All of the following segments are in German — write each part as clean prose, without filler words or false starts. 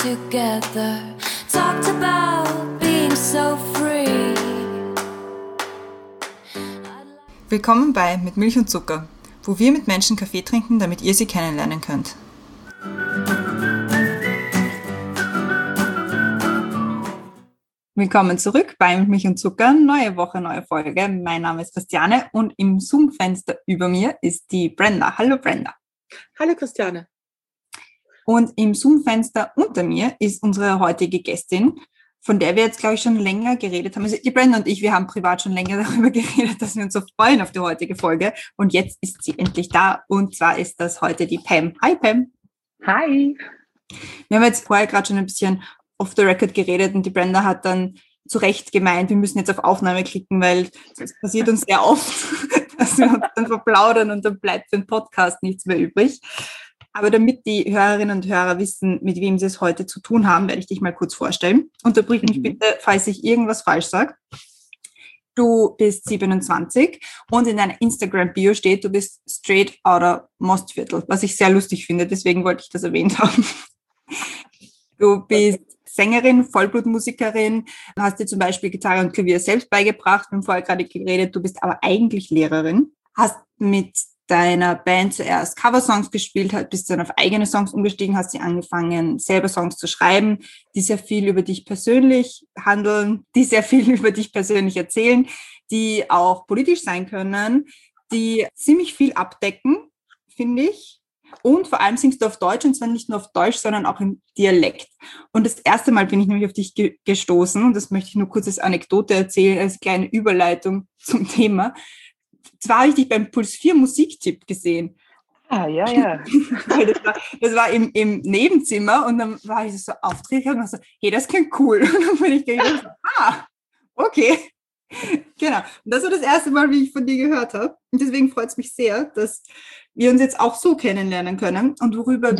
together, talked about being so free. Willkommen bei Mit Milch und Zucker, wo wir mit Menschen Kaffee trinken, damit ihr sie kennenlernen könnt. Willkommen zurück bei Mit Milch und Zucker, neue Woche, neue Folge. Mein Name ist Christiane und im Zoom-Fenster über mir ist die Brenda. Hallo Brenda. Hallo Christiane. Und im Zoom-Fenster unter mir ist unsere heutige Gästin, von der wir jetzt, glaube ich, schon länger geredet haben. Also die Brenda und ich, wir haben privat schon länger darüber geredet, dass wir uns so freuen auf die heutige Folge. Und jetzt ist sie endlich da. Und zwar ist das heute die Pam. Hi Pam. Hi. Wir haben jetzt vorher gerade schon ein bisschen off the record geredet und die Brenda hat dann zu Recht gemeint, wir müssen jetzt auf Aufnahme klicken, weil es passiert uns sehr oft, dass wir uns dann verplaudern und dann bleibt für den Podcast nichts mehr übrig. Aber damit die Hörerinnen und Hörer wissen, mit wem sie es heute zu tun haben, werde ich dich mal kurz vorstellen. Unterbrich mich bitte, falls ich irgendwas falsch sage. Du bist 27 und in deiner Instagram-Bio steht, du bist straight outer Mostviertel, was ich sehr lustig finde, deswegen wollte ich das erwähnt haben. Du bist Sängerin, Vollblutmusikerin, hast dir zum Beispiel Gitarre und Klavier selbst beigebracht, wir haben vorher gerade geredet, du bist aber eigentlich Lehrerin, hast mit deiner Band zuerst Coversongs gespielt, bist dann auf eigene Songs umgestiegen, hast sie angefangen, selber Songs zu schreiben, die sehr viel über dich persönlich handeln, die sehr viel über dich persönlich erzählen, die auch politisch sein können, die ziemlich viel abdecken, finde ich. Und vor allem singst du auf Deutsch, und zwar nicht nur auf Deutsch, sondern auch im Dialekt. Und das erste Mal bin ich nämlich auf dich gestoßen, und das möchte ich nur kurz als Anekdote erzählen, als kleine Überleitung zum Thema. Zwar habe ich dich beim Puls 4 Musiktipp gesehen. Ja. das war im Nebenzimmer, und dann war ich so aufgeregt und so, hey, das klingt cool. Und dann bin ich gedacht, okay. Genau. Und das war das erste Mal, wie ich von dir gehört habe. Und deswegen freut es mich sehr, dass wir uns jetzt auch so kennenlernen können. Und worüber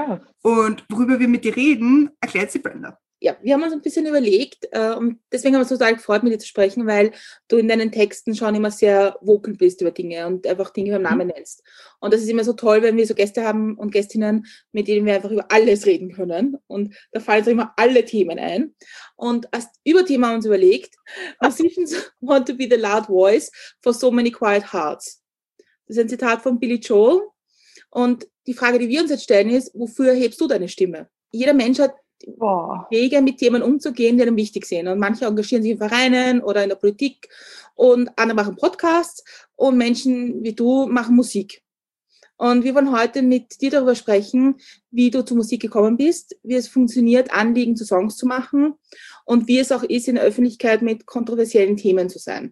wir mit dir reden, erklärt sie Brenda. Ja, wir haben uns ein bisschen überlegt und deswegen haben wir uns total gefreut, mit dir zu sprechen, weil du in deinen Texten schon immer sehr vocal bist über Dinge und einfach Dinge beim Namen nennst. Und das ist immer so toll, wenn wir so Gäste haben und Gästinnen, mit denen wir einfach über alles reden können. Und da fallen uns immer alle Themen ein. Und als Überthema haben wir uns überlegt, Musicians want to be the loud voice for so many quiet hearts. Das ist ein Zitat von Billy Joel. Und die Frage, die wir uns jetzt stellen, ist, wofür erhebst du deine Stimme? Jeder Mensch hat Wege, mit Themen umzugehen, die einem wichtig sind. Und manche engagieren sich in Vereinen oder in der Politik und andere machen Podcasts und Menschen wie du machen Musik. Und wir wollen heute mit dir darüber sprechen, wie du zur Musik gekommen bist, wie es funktioniert, Anliegen zu Songs zu machen und wie es auch ist, in der Öffentlichkeit mit kontroversiellen Themen zu sein.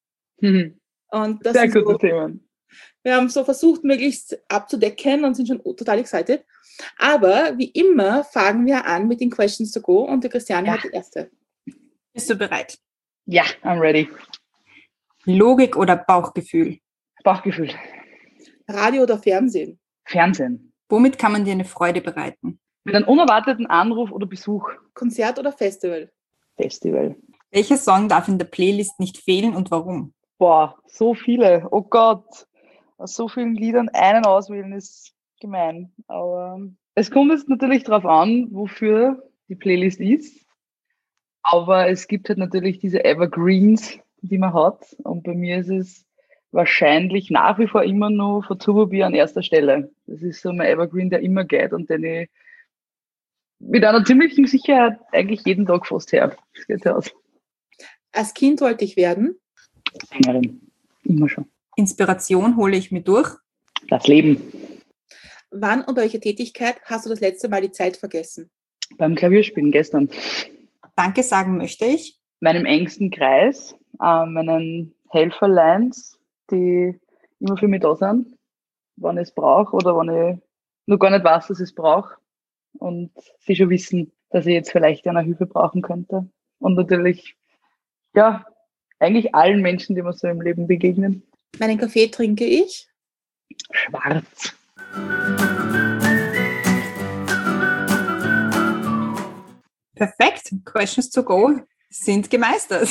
Und das sehr gute Themen. Wir haben so versucht, möglichst abzudecken und sind schon total excited. Aber wie immer fangen wir an mit den Questions to go und der Christiane hat die erste. Bist du bereit? Ja, I'm ready. Logik oder Bauchgefühl? Bauchgefühl. Radio oder Fernsehen? Fernsehen. Womit kann man dir eine Freude bereiten? Mit einem unerwarteten Anruf oder Besuch? Konzert oder Festival? Festival. Welcher Song darf in der Playlist nicht fehlen und warum? Boah, so viele. Oh Gott. Aus so vielen Liedern einen auswählen ist gemein. Aber es kommt jetzt natürlich darauf an, wofür die Playlist ist. Aber es gibt halt natürlich diese Evergreens, die man hat. Und bei mir ist es wahrscheinlich nach wie vor immer noch von Turbo Bier an erster Stelle. Das ist so mein Evergreen, der immer geht und den ich mit einer ziemlichen Sicherheit eigentlich jeden Tag fast her. Das geht aus. Als Kind wollte ich werden? Sängerin. Immer schon. Inspiration hole ich mir durch? Das Leben. Wann und bei welcher Tätigkeit hast du das letzte Mal die Zeit vergessen? Beim Klavierspielen gestern. Danke sagen möchte ich? Meinem engsten Kreis, meinen Helferleins, die immer für mich da sind, wenn ich es brauche oder wenn ich noch gar nicht weiß, dass ich es brauche. Und sie schon wissen, dass ich jetzt vielleicht eine Hilfe brauchen könnte. Und natürlich, ja, eigentlich allen Menschen, die mir so im Leben begegnen. Meinen Kaffee trinke ich? Schwarz. Perfekt. Questions to go sind gemeistert.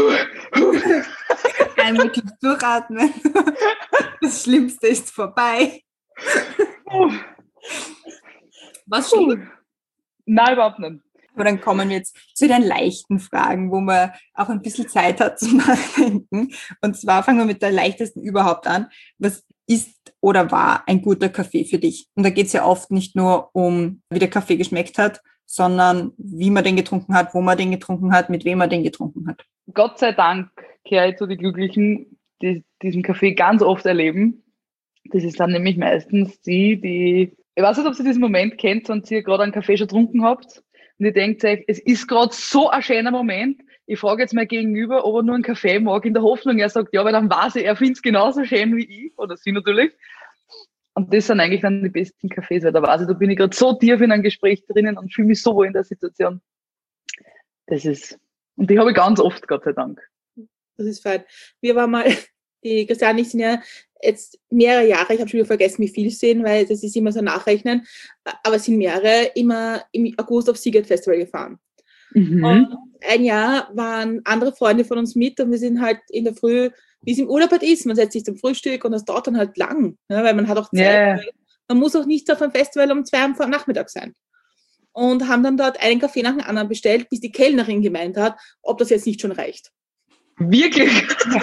Einmal tief durchatmen. Das Schlimmste ist vorbei. Was steht? Nein, überhaupt nicht. Aber dann kommen wir jetzt zu den leichten Fragen, wo man auch ein bisschen Zeit hat zum Nachdenken. Und zwar fangen wir mit der leichtesten überhaupt an. Was ist oder war ein guter Kaffee für dich? Und da geht es ja oft nicht nur um, wie der Kaffee geschmeckt hat, sondern wie man den getrunken hat, wo man den getrunken hat, mit wem man den getrunken hat. Gott sei Dank gehöre ich zu den Glücklichen, die diesen Kaffee ganz oft erleben. Das ist dann nämlich meistens die, ich weiß nicht, ob ihr diesen Moment kennt, wenn ihr gerade einen Kaffee schon getrunken habt und ihr denkt euch, es ist gerade so ein schöner Moment, ich frage jetzt mal gegenüber, ob er nur einen Kaffee mag, in der Hoffnung, er sagt ja, weil dann weiß ich, er findet es genauso schön wie ich, oder sie natürlich. Und das sind eigentlich dann die besten Kaffees, weil da weiß ich, da bin ich gerade so tief in einem Gespräch drinnen und fühle mich so wohl in der Situation. Und die habe ich ganz oft, Gott sei Dank. Das ist fein. Wir waren mal, die Christiane und ich sind ja jetzt mehrere Jahre, ich habe schon wieder vergessen, wie viel es sind, weil das ist immer so nachrechnen, aber es sind mehrere, immer im August auf Seagate Festival gefahren. Mhm. Und ein Jahr waren andere Freunde von uns mit und wir sind halt in der Früh, wie es im Urlaub halt ist, man setzt sich zum Frühstück und das dauert dann halt lang, ne, weil man hat auch Zeit. Yeah. Man muss auch nicht auf einem Festival um 2 Uhr am Nachmittag sein. Und haben dann dort einen Kaffee nach dem anderen bestellt, bis die Kellnerin gemeint hat, ob das jetzt nicht schon reicht. Wirklich?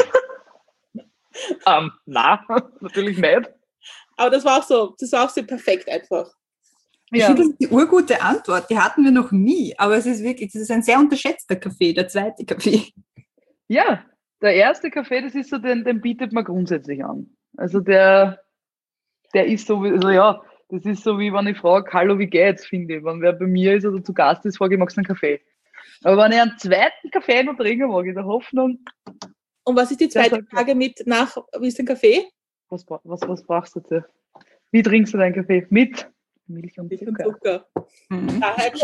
Na, natürlich nicht. Aber das war auch so perfekt einfach. Ich Ja. finde, das ist die urgute Antwort. Die hatten wir noch nie. Aber es ist wirklich, das ist ein sehr unterschätzter Kaffee, der zweite Kaffee. Ja, der erste Kaffee, das ist so, den bietet man grundsätzlich an. Also der ist so, also ja, das ist so, wie wenn ich frage, hallo, wie geht's, finde ich. Wenn wer bei mir ist oder zu Gast ist, frage ich, magst du einen Kaffee? Aber wenn ich einen zweiten Kaffee noch trinken mag, in der Hoffnung. Und was ist die zweite Frage mit nach, wie ist dein Kaffee? Was brauchst du dazu? Wie trinkst du deinen Kaffee? Mit Milch und Milch und Zucker. Zucker. Mhm.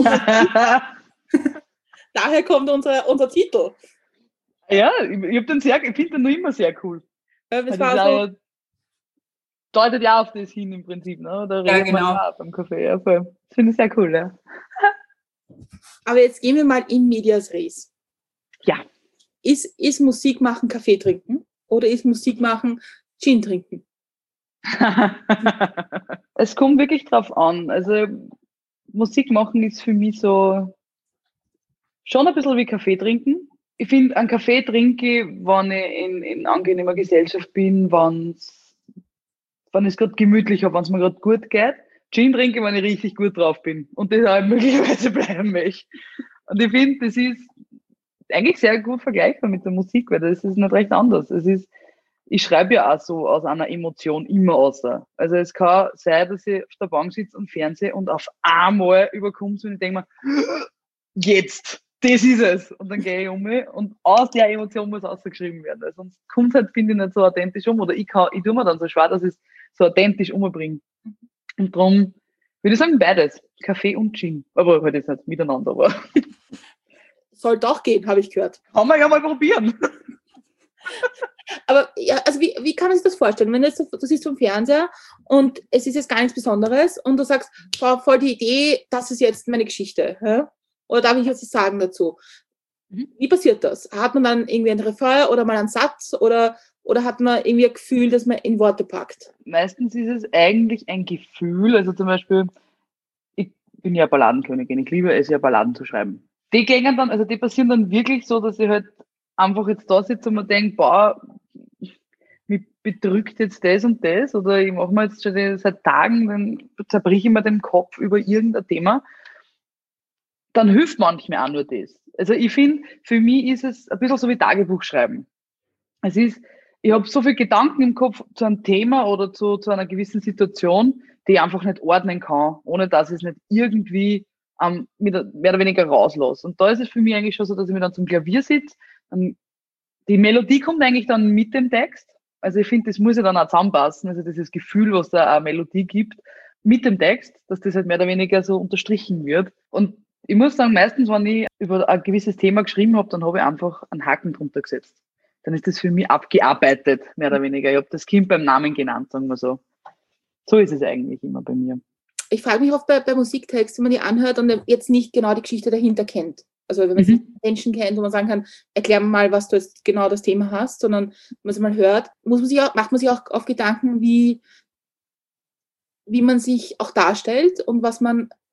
Daher kommt unser Titel. Ja, ich finde den noch immer sehr cool. Das Das war auch so, deutet ja auf das hin im Prinzip, ne? Da Ja, reden wir genau. ja auch beim Kaffee. Ja, voll. Das finde ich sehr cool, ja. aber jetzt gehen wir mal in medias res. Ja. Ist Musik machen Kaffee trinken oder ist Musik machen Gin trinken? Es kommt wirklich drauf an. Also Musik machen ist für mich so schon ein bisschen wie Kaffee trinken. Ich finde, einen Kaffee trinke ich, wenn ich in angenehmer Gesellschaft bin, wenn es gerade gemütlich habe, wenn es mir gerade gut geht. Gin trinke ich, wenn ich richtig gut drauf bin und das auch möglicherweise bleiben möchte. Und ich finde, das ist eigentlich sehr gut vergleichbar mit der Musik, weil das ist nicht recht anders. Ich schreibe ja auch so aus einer Emotion immer aus. Also es kann sein, dass ich auf der Bank sitze und fernsehe und auf einmal überkommt es und ich denke mir, jetzt, das ist es. Und dann gehe ich um mich und aus der Emotion muss ausgeschrieben werden. Weil sonst kommt halt, finde ich, nicht so authentisch oder ich tue mir dann so schwer, dass ich es so authentisch umbringe. Und darum würde ich sagen, beides. Kaffee und Gin. Aber halt jetzt nicht miteinander, aber Soll doch gehen, habe ich gehört. kann man ja mal probieren. Aber ja, also wie kann man sich das vorstellen? Wenn du sitzt vom Fernseher und es ist jetzt gar nichts Besonderes und du sagst, voll die Idee, das ist jetzt meine Geschichte. Ja? Oder darf ich jetzt was sagen dazu? Wie passiert das? Hat man dann irgendwie ein Refrain oder mal einen Satz oder hat man irgendwie ein Gefühl, dass man in Worte packt? Meistens ist es eigentlich ein Gefühl. Also zum Beispiel, ich bin ja Balladenkönigin, ich liebe es ja, Balladen zu schreiben. Die passieren dann wirklich so, dass ich halt einfach jetzt da sitze und mir denke, boah, mich bedrückt jetzt das und das oder ich mache mir jetzt schon seit Tagen, dann zerbrich ich mir den Kopf über irgendein Thema. Dann hilft manchmal auch nur das. Also ich finde, für mich ist es ein bisschen so wie Tagebuch schreiben. Ich habe so viele Gedanken im Kopf zu einem Thema oder zu einer gewissen Situation, die ich einfach nicht ordnen kann, ohne dass ich es nicht irgendwie mehr oder weniger rauslasse. Und da ist es für mich eigentlich schon so, dass ich mir dann zum Klavier sitze. Die Melodie kommt eigentlich dann mit dem Text. Also ich finde, das muss ja dann auch zusammenpassen. Also dieses Gefühl, was da eine Melodie gibt, mit dem Text, dass das halt mehr oder weniger so unterstrichen wird. Und ich muss sagen, meistens, wenn ich über ein gewisses Thema geschrieben habe, dann habe ich einfach einen Haken drunter gesetzt. Dann ist das für mich abgearbeitet, mehr oder weniger. Ich habe das Kind beim Namen genannt, sagen wir so. So ist es eigentlich immer bei mir. Ich frage mich oft bei Musiktexten, wenn man die anhört und jetzt nicht genau die Geschichte dahinter kennt. Also wenn man Menschen kennt, wo man sagen kann, erklär mir mal, was du jetzt genau das Thema hast, sondern wenn man es mal hört, macht man sich auch auf Gedanken, wie man sich auch darstellt und was man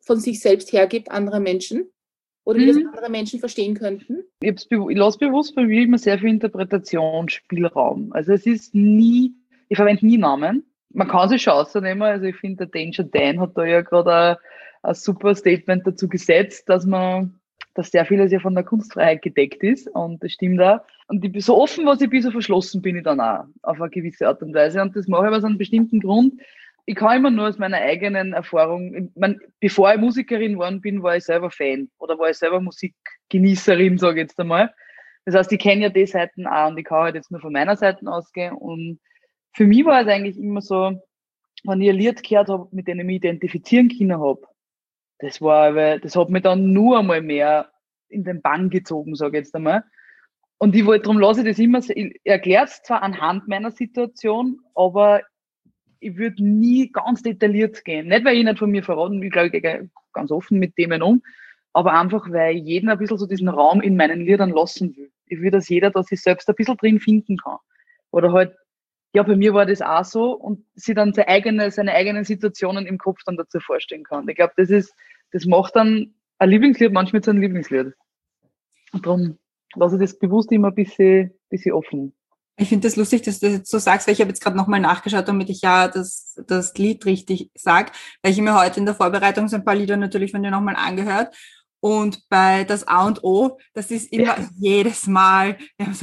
von sich selbst hergibt, andere Menschen? Oder wie das andere Menschen verstehen könnten? Ich lasse bewusst bei mir immer sehr viel Interpretationsspielraum. Also es ist nie, ich verwende nie Namen. Man kann sich Chancen nehmen. Also ich finde, der Danger Dan hat da ja gerade ein super Statement dazu gesetzt, dass sehr vieles ja von der Kunstfreiheit gedeckt ist. Und das stimmt auch. Und ich bin so offen, was ich bin, so verschlossen bin ich dann auch auf eine gewisse Art und Weise. Und das mache ich aus einem bestimmten Grund. Ich kann immer nur aus meiner eigenen Erfahrung, bevor ich Musikerin geworden bin, war ich selber Fan oder war ich selber Musikgenießerin, sage ich jetzt einmal. Das heißt, ich kenne ja die Seiten auch und ich kann halt jetzt nur von meiner Seite ausgehen. Und für mich war es eigentlich immer so, wenn ich ein Lied gehört habe, mit dem ich mich identifizieren können habe, das hat mich dann nur einmal mehr in den Bann gezogen, sage ich jetzt einmal. Und darum lasse ich das immer, ich erkläre es zwar anhand meiner Situation, aber ich würde nie ganz detailliert gehen. Nicht, weil ich nicht von mir verraten will, ich glaube, ich gehe ganz offen mit Themen um, aber einfach, weil ich jeden ein bisschen so diesen Raum in meinen Liedern lassen will. Ich will, dass jeder da sich selbst ein bisschen drin finden kann. Oder halt, ja, bei mir war das auch so und sie dann seine eigenen Situationen im Kopf dann dazu vorstellen kann. Ich glaube, das macht dann ein Lieblingslied manchmal zu einem Lieblingslied. Und darum lasse ich das bewusst immer ein bisschen offen. Ich finde das lustig, dass du das jetzt so sagst, weil ich habe jetzt gerade nochmal nachgeschaut, damit ich ja das Lied richtig sage, weil ich mir heute in der Vorbereitung so ein paar Lieder natürlich von dir nochmal angehört. Und bei das A und O, das ist immer jedes Mal so,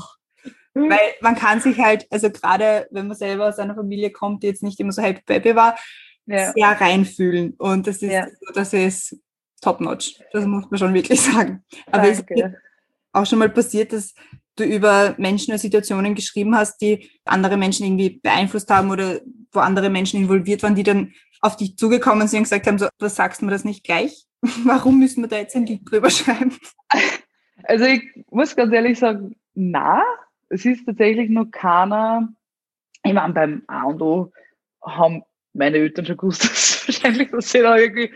weil man kann sich halt, also gerade wenn man selber aus einer Familie kommt, die jetzt nicht immer so Happy Baby war, sehr reinfühlen. Und das ist top-notch. Das muss man schon wirklich sagen. Aber es ist auch schon mal passiert, dass du über Menschen oder Situationen geschrieben hast, die andere Menschen irgendwie beeinflusst haben oder wo andere Menschen involviert waren, die dann auf dich zugekommen sind und gesagt haben, so, was sagst du mir das nicht gleich? Warum müssen wir da jetzt ein Lied drüber schreiben? Also ich muss ganz ehrlich sagen, es ist tatsächlich noch keiner, ich meine, beim A und O haben meine Eltern schon gewusst, dass sie da irgendwie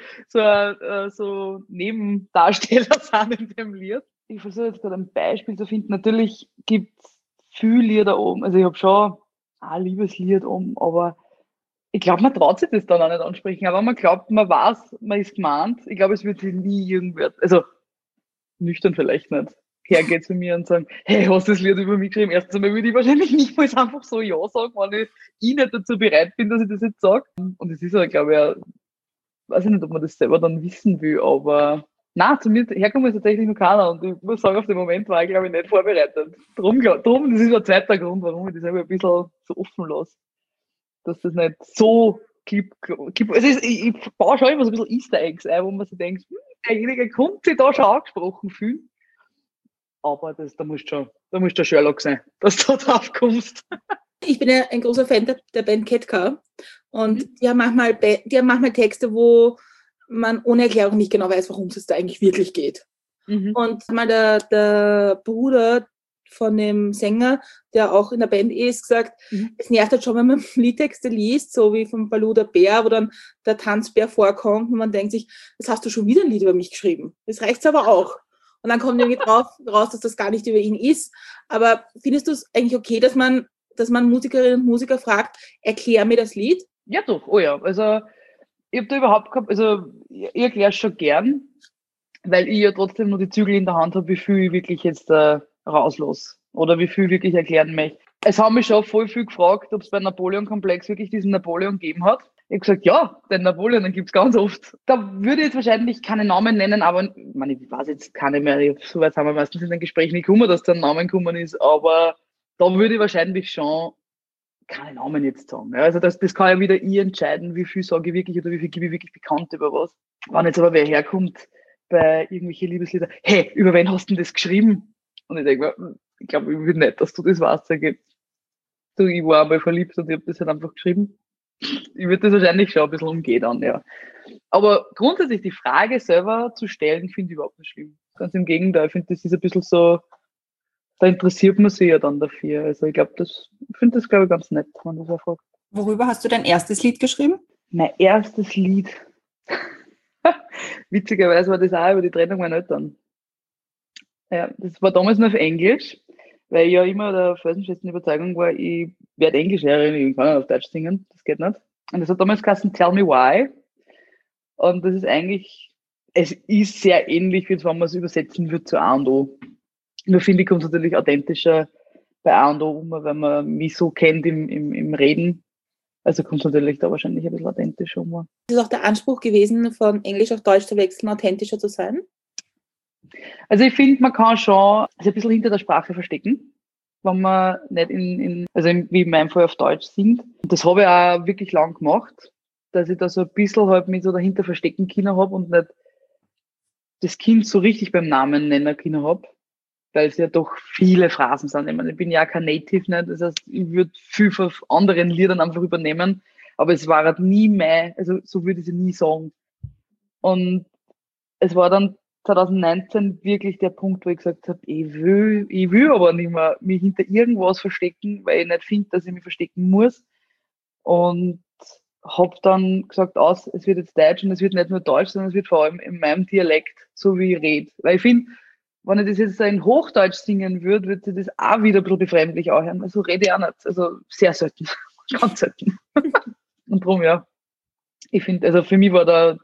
so Nebendarsteller sind in dem Lied. Ich versuche jetzt gerade ein Beispiel zu finden. Natürlich gibt es viele Lieder oben. Also ich habe schon ein Liebeslied oben, aber ich glaube, man traut sich das dann auch nicht ansprechen. Aber man glaubt, man weiß, man ist gemeint. Ich glaube, es wird sich nie irgendwer, also nüchtern vielleicht nicht, hergeht zu mir und sagen, hey, hast du das Lied über mich geschrieben? Erstens einmal würde ich wahrscheinlich nicht mal einfach so ja sagen, wenn ich nicht dazu bereit bin, dass ich das jetzt sage. Und es ist ja, glaube ich, weiß ich nicht, ob man das selber dann wissen will, aber zu mir herkommen ist tatsächlich noch keiner und ich muss sagen, auf den Moment war ich, glaube ich, nicht vorbereitet. Drum, das ist ein zweiter Grund, warum ich das ein bisschen so offen lasse. Dass das nicht so ich baue schon immer so ein bisschen Easter Eggs ein, wo man sich denkt, derjenige konnte sich da schon angesprochen fühlen. Aber da musst du Sherlock sein, dass du da drauf kommst. Ich bin ja ein großer Fan der Band Ketka und die haben manchmal Texte, wo man ohne Erklärung nicht genau weiß, worum es da eigentlich wirklich geht. Und mal der Bruder von dem Sänger, der auch in der Band ist, gesagt, es nervt halt schon, wenn man Liedtexte liest, so wie von Baloo der Bär, wo dann der Tanzbär vorkommt und man denkt sich, das hast du schon wieder ein Lied über mich geschrieben. Das reicht's aber auch. Und dann kommt irgendwie raus, dass das gar nicht über ihn ist. Aber findest du es eigentlich okay, dass man Musikerinnen und Musiker fragt, erklär mir das Lied? Ja doch, oh ja. Also ich habe da überhaupt gehabt, also ich erkläre es schon gern, weil ich ja trotzdem nur die Zügel in der Hand habe, wie viel ich wirklich jetzt rauslasse oder wie viel ich wirklich erklären möchte. Es haben mich schon voll viel gefragt, ob es bei Napoleon-Komplex wirklich diesen Napoleon gegeben hat. Ich habe gesagt, ja, den Napoleon, den gibt es ganz oft. Da würde ich jetzt wahrscheinlich keine Namen nennen, aber ich weiß jetzt keine mehr, so weit haben wir meistens in den Gesprächen nicht gekommen, dass da ein Name gekommen ist, aber da würde ich wahrscheinlich schon keine Namen jetzt sagen. Ja, also das kann ja wieder ich entscheiden, wie viel sage ich wirklich oder wie viel gebe ich wirklich bekannt über was. Wenn jetzt aber wer herkommt bei irgendwelchen Liebeslieder, hey, über wen hast du denn das geschrieben? Und ich denke mir, ich glaube, ich will nicht, dass du das weißt. Ich war einmal verliebt und ich habe das halt einfach geschrieben. Ich würde das wahrscheinlich schon ein bisschen umgehen dann, ja. Aber grundsätzlich die Frage selber zu stellen, finde ich überhaupt nicht schlimm. Ganz im Gegenteil, ich finde, das ist ein bisschen so, da interessiert man sich ja dann dafür. Also ich glaube, finde das, glaube ich, ganz nett, wenn man das auch fragt. Worüber hast du dein erstes Lied geschrieben? Mein erstes Lied. Witzigerweise war das auch über die Trennung meiner Eltern. Ja, das war damals noch auf Englisch, weil ich ja immer der felsenfesten Überzeugung war, ich werde Englischlehrerin, ich kann nicht auf Deutsch singen, das geht nicht. Und das hat damals geheißen Tell Me Why. Und das ist eigentlich, es ist sehr ähnlich, wie wenn man es übersetzen würde zu A und O. Nur finde ich, kommt es natürlich authentischer bei A und O um, wenn man mich so kennt im Reden. Also kommt es natürlich da wahrscheinlich ein bisschen authentischer um. Ist es auch der Anspruch gewesen, von Englisch auf Deutsch zu wechseln, authentischer zu sein? Also ich finde, man kann schon sich ein bisschen hinter der Sprache verstecken, wenn man nicht wie in meinem Fall auf Deutsch singt. Und das habe ich auch wirklich lang gemacht, dass ich da so ein bisschen halt mich so dahinter verstecken können habe und nicht das Kind so richtig beim Namen nennen können habe, weil es ja doch viele Phrasen sind. Ich meine, ich bin ja kein Native, nicht? Das heißt, ich würde viel von anderen Liedern einfach übernehmen, aber es war halt nie mehr, also so würde ich sie nie sagen. Und es war dann 2019 wirklich der Punkt, wo ich gesagt habe, ich will aber nicht mehr mich hinter irgendwas verstecken, weil ich nicht finde, dass ich mich verstecken muss. Und habe dann gesagt, es wird jetzt Deutsch und es wird nicht nur Deutsch, sondern es wird vor allem in meinem Dialekt, so wie ich rede. Weil ich finde, wenn ich das jetzt in Hochdeutsch singen würde, würde sich das auch wieder ein bisschen befremdlich anhören. Also rede ich auch nicht. Also sehr selten. Ganz selten. Und darum, ja. Ich finde, also für mich war der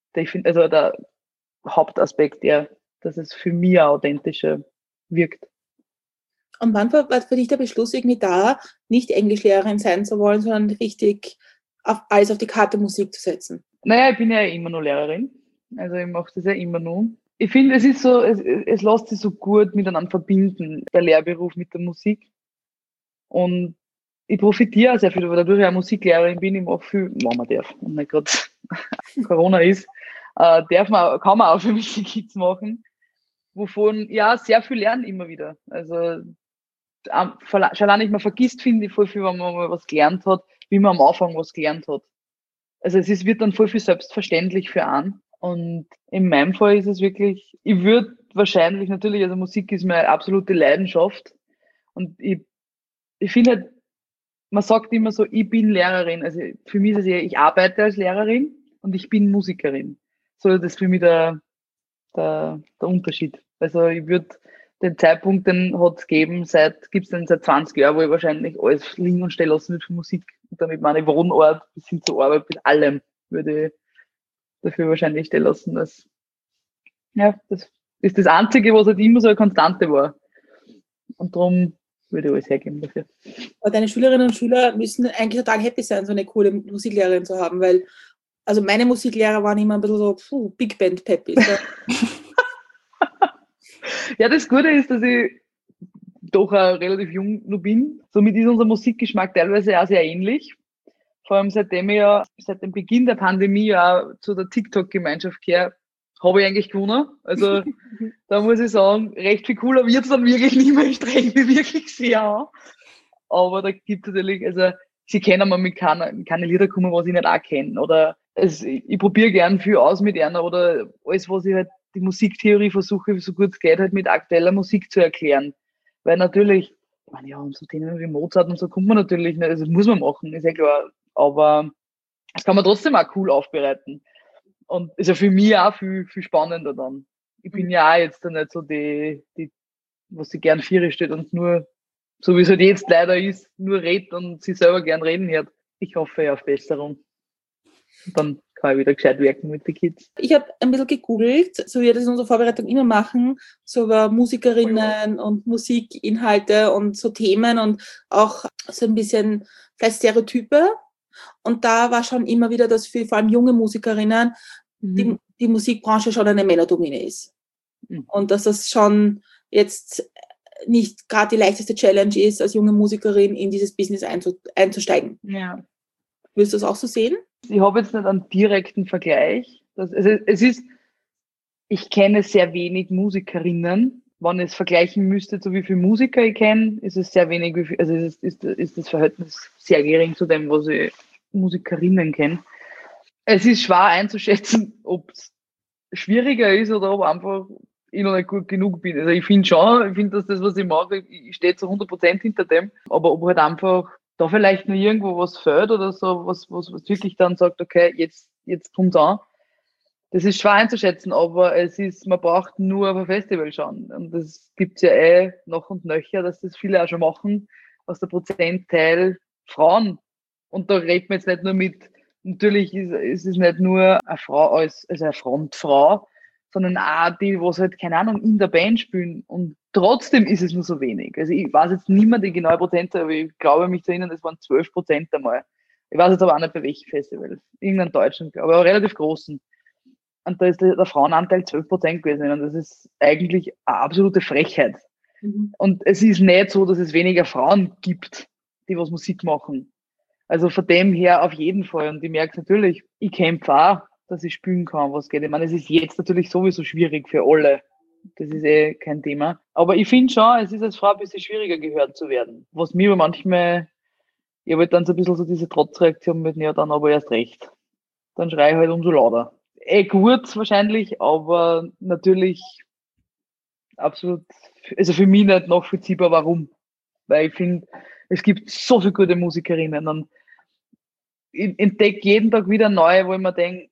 Hauptaspekt dass es für mich auch authentischer wirkt. Und wann war für dich der Beschluss irgendwie da, nicht Englischlehrerin sein zu wollen, sondern richtig alles auf die Karte Musik zu setzen? Naja, ich bin ja immer noch Lehrerin. Also ich mache das ja immer noch. Ich finde, es ist so, es lässt sich so gut miteinander verbinden, der Lehrberuf mit der Musik. Und ich profitiere auch sehr viel, weil dadurch ich auch Musiklehrerin bin, ich mache viel, wenn man darf, und nicht gerade Corona ist, kann man auch für mich die Kids machen, wovon ja sehr viel lernen immer wieder. Also schon allein nicht, man vergisst, finde ich, voll viel, wenn man mal was gelernt hat, wie man am Anfang was gelernt hat. Also wird dann voll viel selbstverständlich für einen. Und in meinem Fall ist es wirklich, ich würde wahrscheinlich natürlich, also Musik ist meine absolute Leidenschaft. Und ich finde halt, man sagt immer so, ich bin Lehrerin. Also für mich ist es eher, ich arbeite als Lehrerin und ich bin Musikerin. So, das ist für mich der Unterschied. Also ich würde den Zeitpunkt, den hat es gegeben, gibt's den seit 20 Jahren, wo ich wahrscheinlich alles liegen und stehen lassen würde für Musik. Und damit meine Wohnort bis hin zur Arbeit, mit allem würde ich dafür wahrscheinlich stehen lassen. Das ist das Einzige, was halt immer so eine Konstante war. Und darum würde ich alles hergeben dafür. Aber deine Schülerinnen und Schüler müssen eigentlich total happy sein, so eine coole Musiklehrerin zu haben, weil also meine Musiklehrer waren immer ein bisschen so Big Band Peppy. Ja, das Gute ist, dass ich doch auch relativ jung noch bin. Somit ist unser Musikgeschmack teilweise auch sehr ähnlich. Vor allem seit dem Beginn der Pandemie ja zu der TikTok-Gemeinschaft gehöre, habe ich eigentlich gewonnen. Also da muss ich sagen, recht viel cooler wird es dann wirklich nicht mehr. Ich streng mich wirklich sehr an. Aber da gibt es natürlich, also sie kennen mir mit keine Lieder kommen, was ich nicht auch kenne. Oder ich probiere gern viel aus mit einer oder alles, was ich halt die Musiktheorie versuche, so gut es geht, halt mit aktueller Musik zu erklären. Weil natürlich, ich meine, ja, und so Themen wie Mozart und so kommt man natürlich nicht, also das muss man machen, ist ja klar. Aber das kann man trotzdem auch cool aufbereiten. Und ist ja für mich auch viel, viel spannender dann. Ich bin ja auch jetzt nicht so die was sie gern Viere steht und nur, so wie es halt jetzt leider ist, nur redet und sie selber gern reden hört. Ich hoffe ja auf Besserung. Und dann kann ich wieder gescheit wirken mit den Kids. Ich habe ein bisschen gegoogelt, so wie wir das in unserer Vorbereitung immer machen, so über Musikerinnen und Musikinhalte und so Themen und auch so ein bisschen vielleicht Stereotype. Und da war schon immer wieder, dass für vor allem junge Musikerinnen die Musikbranche schon eine Männerdomäne ist. Und dass das schon jetzt nicht gerade die leichteste Challenge ist, als junge Musikerin in dieses Business einzusteigen. Ja. Willst du das auch so sehen? Ich habe jetzt nicht einen direkten Vergleich. Ich kenne sehr wenig Musikerinnen. Wenn ich es vergleichen müsste, so wie viele Musiker ich kenne, ist es sehr wenig, also ist das Verhältnis sehr gering zu dem, was ich Musikerinnen kenne. Es ist schwer einzuschätzen, ob es schwieriger ist oder ob einfach ich noch nicht gut genug bin. Also ich finde, dass das, was ich mache, ich stehe zu 100% hinter dem, aber ob halt einfach da vielleicht noch irgendwo was fehlt oder so, was wirklich dann sagt, okay, jetzt kommt's an. Das ist schwer einzuschätzen, aber man braucht nur auf ein Festival schauen. Und das gibt's ja noch und nöcher, dass das viele auch schon machen, aus der Prozentteil Frauen. Und da redet man jetzt nicht nur mit natürlich ist es nicht nur eine Frau also eine Frontfrau, sondern auch die, was halt, keine Ahnung, in der Band spielen. Und trotzdem ist es nur so wenig. Also ich weiß jetzt nicht mehr die genaue Prozentzahl, aber ich glaube mich zu erinnern, es waren 12% einmal. Ich weiß jetzt aber auch nicht bei welchem Festival. Irgendein deutschen, aber relativ großen. Und da ist der Frauenanteil 12% gewesen. Und das ist eigentlich eine absolute Frechheit. Mhm. Und es ist nicht so, dass es weniger Frauen gibt, die was Musik machen. Also von dem her auf jeden Fall. Und ich merke natürlich, ich kämpfe auch, dass ich spielen kann, was geht. Ich meine, es ist jetzt natürlich sowieso schwierig für alle. Das ist eh kein Thema. Aber ich finde schon, es ist als Frau ein bisschen schwieriger, gehört zu werden. Was mir aber manchmal, ich habe halt dann so ein bisschen so diese Trotzreaktion mit, ja, dann aber erst recht. Dann schreie ich halt umso lauter. Gut wahrscheinlich, aber natürlich absolut, also für mich nicht nachvollziehbar, warum. Weil ich finde, es gibt so viele gute Musikerinnen und ich entdecke jeden Tag wieder neue, wo ich mir denke,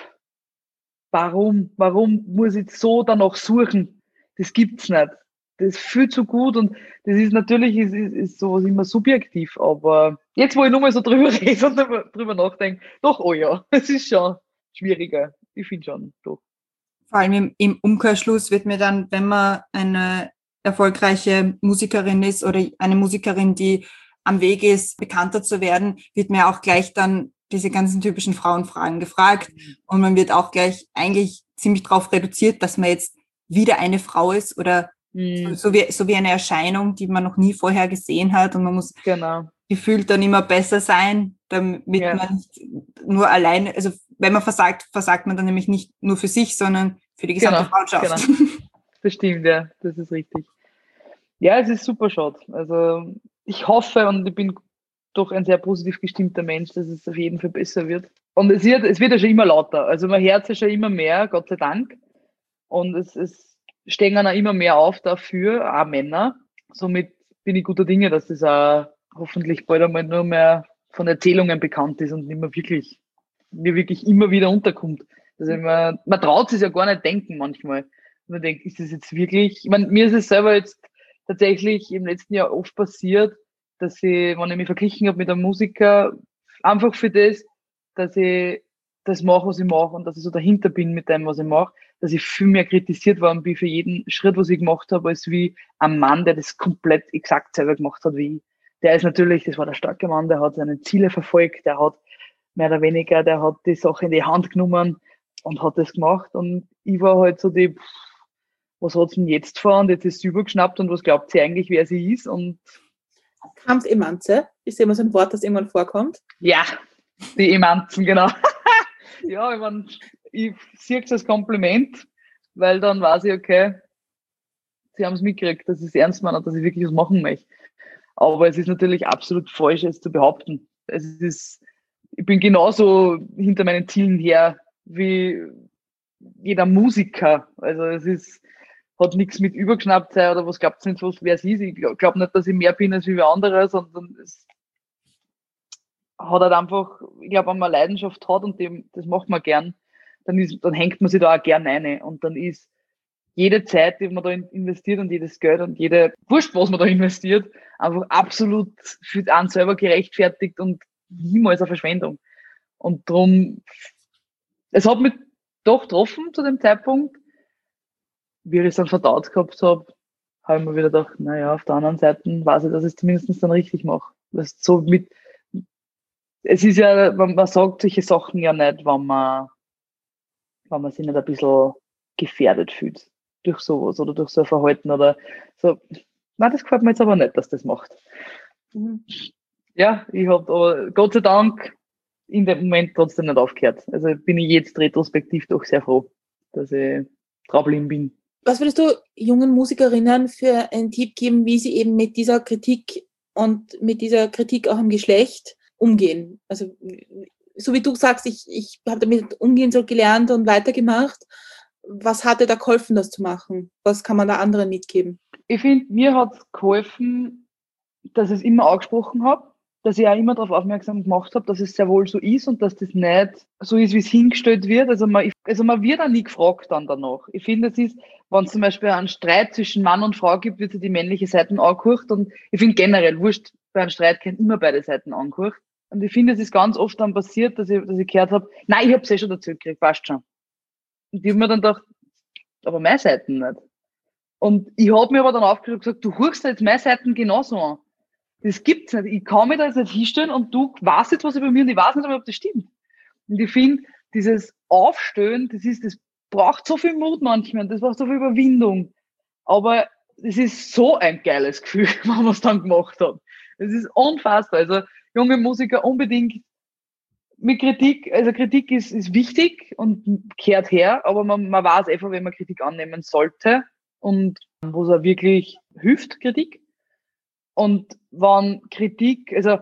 warum muss ich so danach suchen? Das gibt's nicht. Das ist viel zu gut und das ist natürlich ist sowas immer subjektiv, aber jetzt, wo ich nochmal so drüber rede und drüber nachdenke, doch, oh ja, es ist schon schwieriger. Ich finde schon, doch. Vor allem im Umkehrschluss wird mir dann, wenn man eine erfolgreiche Musikerin ist oder eine Musikerin, die am Weg ist, bekannter zu werden, wird mir auch gleich dann diese ganzen typischen Frauenfragen gefragt. Und man wird auch gleich eigentlich ziemlich darauf reduziert, dass man jetzt wieder eine Frau ist oder so wie eine Erscheinung, die man noch nie vorher gesehen hat. Und man muss gefühlt dann immer besser sein, damit man nicht nur alleine, also wenn man versagt man dann nämlich nicht nur für sich, sondern für die gesamte Frauenschaft. Genau. Das stimmt, ja, das ist richtig. Ja, es ist super schade. Also ich hoffe und ich bin doch ein sehr positiv gestimmter Mensch, dass es auf jeden Fall besser wird. Und es wird ja schon immer lauter. Also man hört es ja schon immer mehr, Gott sei Dank. Und es stehen auch immer mehr auf dafür, auch Männer. Somit bin ich guter Dinge, dass das auch hoffentlich bald einmal nur mehr von Erzählungen bekannt ist und nicht mehr mir wirklich immer wieder unterkommt. Also man traut es ja gar nicht denken manchmal. Man denkt, ist das jetzt wirklich, ich meine, mir ist es selber jetzt tatsächlich im letzten Jahr oft passiert, dass ich, wenn ich mich verglichen habe mit einem Musiker, einfach für das, dass ich das mache, was ich mache und dass ich so dahinter bin mit dem, was ich mache, dass ich viel mehr kritisiert worden bin für jeden Schritt, was ich gemacht habe, als wie ein Mann, der das komplett exakt selber gemacht hat wie ich. Der ist natürlich, das war der starke Mann, der hat seine Ziele verfolgt, der hat mehr oder weniger, der hat die Sache in die Hand genommen und hat das gemacht und ich war halt so die, was hat's denn jetzt vor und jetzt ist sie übergeschnappt und was glaubt sie eigentlich, wer sie ist und Kam's Emanze? Ist immer so ein Wort, das irgendwann vorkommt? Ja, die Emanzen, genau. Ja, ich sehe es als Kompliment, weil dann weiß ich, okay, sie haben es mitgekriegt, dass ich es ernst meine und dass ich wirklich was machen möchte. Aber es ist natürlich absolut falsch, es zu behaupten. Ich bin genauso hinter meinen Zielen her wie jeder Musiker. Also hat nichts mit übergeschnappt sein oder was glaubt ihr nicht, wer es ist. Ich glaube nicht, dass ich mehr bin als wie andere, sondern es hat halt einfach, ich glaube, wenn man Leidenschaft hat und das macht man gern, dann hängt man sich da auch gern rein. Und dann ist jede Zeit, die man da investiert und jedes Geld und wurscht, was man da investiert, einfach absolut für einen selber gerechtfertigt und niemals eine Verschwendung. Und darum, es hat mich doch getroffen zu dem Zeitpunkt, wie ich es dann verdaut gehabt habe ich mir wieder gedacht, naja, auf der anderen Seite weiß ich, dass ich es zumindest dann richtig mache. Es ist ja, man sagt solche Sachen ja nicht, wenn man sich nicht ein bisschen gefährdet fühlt durch sowas oder durch so ein Verhalten oder so. Nein, das gefällt mir jetzt aber nicht, dass das macht. Mhm. Ja, ich habe aber Gott sei Dank in dem Moment trotzdem nicht aufgehört. Also bin ich jetzt retrospektiv doch sehr froh, dass ich draufgeblieben bin. Was würdest du jungen Musikerinnen für einen Tipp geben, wie sie eben mit dieser Kritik und mit dieser Kritik auch im Geschlecht umgehen? Also so wie du sagst, ich habe damit umgehen so gelernt und weitergemacht. Was hat dir da geholfen, das zu machen? Was kann man da anderen mitgeben? Ich finde, mir hat es geholfen, dass ich es immer angesprochen habe, dass ich auch immer darauf aufmerksam gemacht habe, dass es sehr wohl so ist und dass das nicht so ist, wie es hingestellt wird. Also man wird auch nie gefragt dann danach. Ich finde, es ist, wenn es zum Beispiel einen Streit zwischen Mann und Frau gibt, wird sich die männliche Seite angehört und ich finde generell, wurscht, bei einem Streit können immer beide Seiten angehört. Und ich finde, es ist ganz oft dann passiert, dass ich gehört habe, nein, ich habe es schon dazu gekriegt, passt schon. Und ich habe mir dann gedacht, aber meine Seiten nicht. Und ich habe mir aber dann aufgeschrieben und gesagt, du hörst jetzt meine Seiten genauso an. Das gibt's nicht. Ich kann mich da jetzt nicht hinstellen und du weißt jetzt was über mich und ich weiß nicht, ob das stimmt. Und ich finde, dieses Aufstehen, das braucht so viel Mut manchmal, das braucht so viel Überwindung. Aber es ist so ein geiles Gefühl, wenn man es dann gemacht hat. Es ist unfassbar. Also junge Musiker unbedingt mit Kritik, also Kritik ist wichtig und kehrt her, aber man weiß einfach, wenn man Kritik annehmen sollte und wo es auch wirklich hilft, Kritik. Und wenn Kritik, also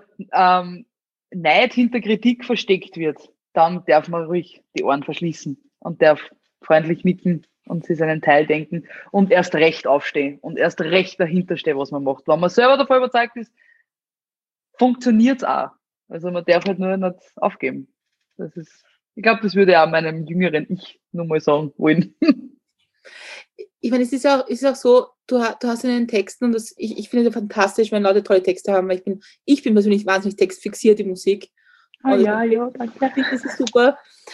Neid hinter Kritik versteckt wird, dann darf man ruhig die Ohren verschließen und darf freundlich nicken und sich seinen Teil denken und erst recht aufstehen und erst recht dahinter stehen, was man macht. Wenn man selber davon überzeugt ist, funktioniert's auch. Also man darf halt nur nicht aufgeben. Ich glaube, das würde auch meinem jüngeren Ich nur mal sagen wollen. Ich meine, es ist auch so, du hast in den Texten, und ich finde es ja fantastisch, wenn Leute tolle Texte haben, weil ich bin persönlich wahnsinnig textfixiert, die Musik. Ja, danke. Ich finde, das ist super.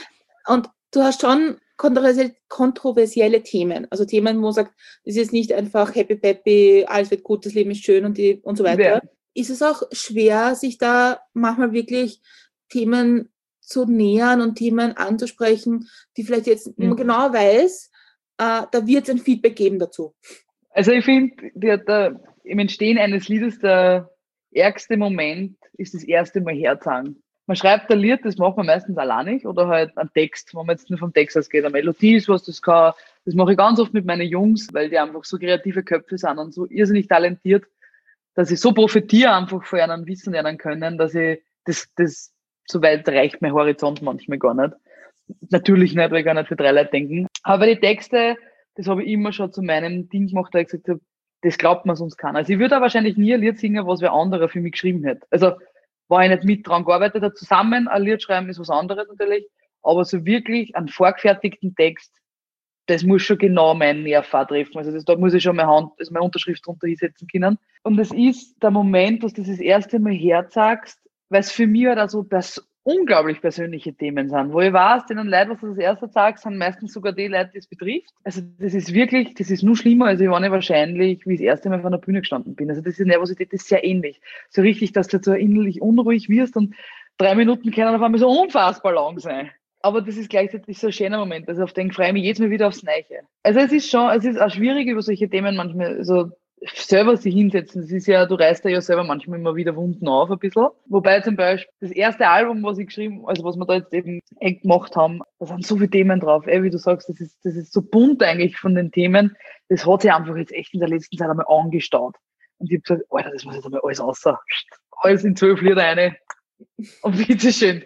Und du hast schon kontroversielle Themen, also Themen, wo man sagt, es ist nicht einfach happy peppy, alles wird gut, das Leben ist schön und so weiter. Ja. Ist es auch schwer, sich da manchmal wirklich Themen zu nähern und Themen anzusprechen, die vielleicht jetzt, wo man genau weiß, da wird es ein Feedback geben dazu? Also ich finde, im Entstehen eines Liedes der ärgste Moment ist das erste Mal herzagen. Man schreibt ein Lied, das macht man meistens alleinig oder halt einen Text, wenn man jetzt nur vom Text ausgeht. Eine Melodie ist was, das mache ich ganz oft mit meinen Jungs, weil die einfach so kreative Köpfe sind und so irrsinnig talentiert, dass ich so profitiere einfach von ihrem Wissen lernen können, dass ich das so weit reicht mein Horizont manchmal gar nicht. Natürlich nicht, weil ich gar nicht für 3 Leute denken. Aber die Texte, das habe ich immer schon zu meinem Ding gemacht, da ich gesagt habe, das glaubt man sonst keiner. Also ich würde auch wahrscheinlich nie ein Lied singen, was wer anderer für mich geschrieben hätte. Also war ich nicht mit dran gearbeitet habe, zusammen ein Lied schreiben ist was anderes natürlich, aber so wirklich einen vorgefertigten Text, das muss schon genau meinen Nerv treffen. Also da muss ich schon meine Unterschrift drunter hinsetzen können. Und es ist der Moment, dass du das erste Mal herzagst, weil es für mich halt auch so unglaublich persönliche Themen sind, wo ich weiß, denen Leute, was du das erste sagst, sind meistens sogar die Leute, die es betrifft. Also das ist nur schlimmer, als ich wahrscheinlich, wie ich das erste Mal auf einer Bühne gestanden bin. Also das ist Nervosität, das ist sehr ähnlich. So richtig, dass du so innerlich unruhig wirst und 3 Minuten können auf einmal so unfassbar lang sein. Aber das ist gleichzeitig so ein schöner Moment. Also auf den freue ich mich jedes Mal wieder aufs Neue. Also es ist auch schwierig, über solche Themen manchmal so selber sich hinsetzen. Das ist ja, du reißt ja selber manchmal immer wieder Wunden auf ein bisschen. Wobei zum Beispiel das erste Album, was ich geschrieben, also was wir da jetzt eben gemacht haben, da sind so viele Themen drauf. Wie du sagst, das ist so bunt eigentlich von den Themen. Das hat sich einfach jetzt echt in der letzten Zeit einmal angestaut. Und ich habe gesagt, Alter, das muss jetzt einmal alles raus. Alles in 12 Lieder rein. Und bitteschön.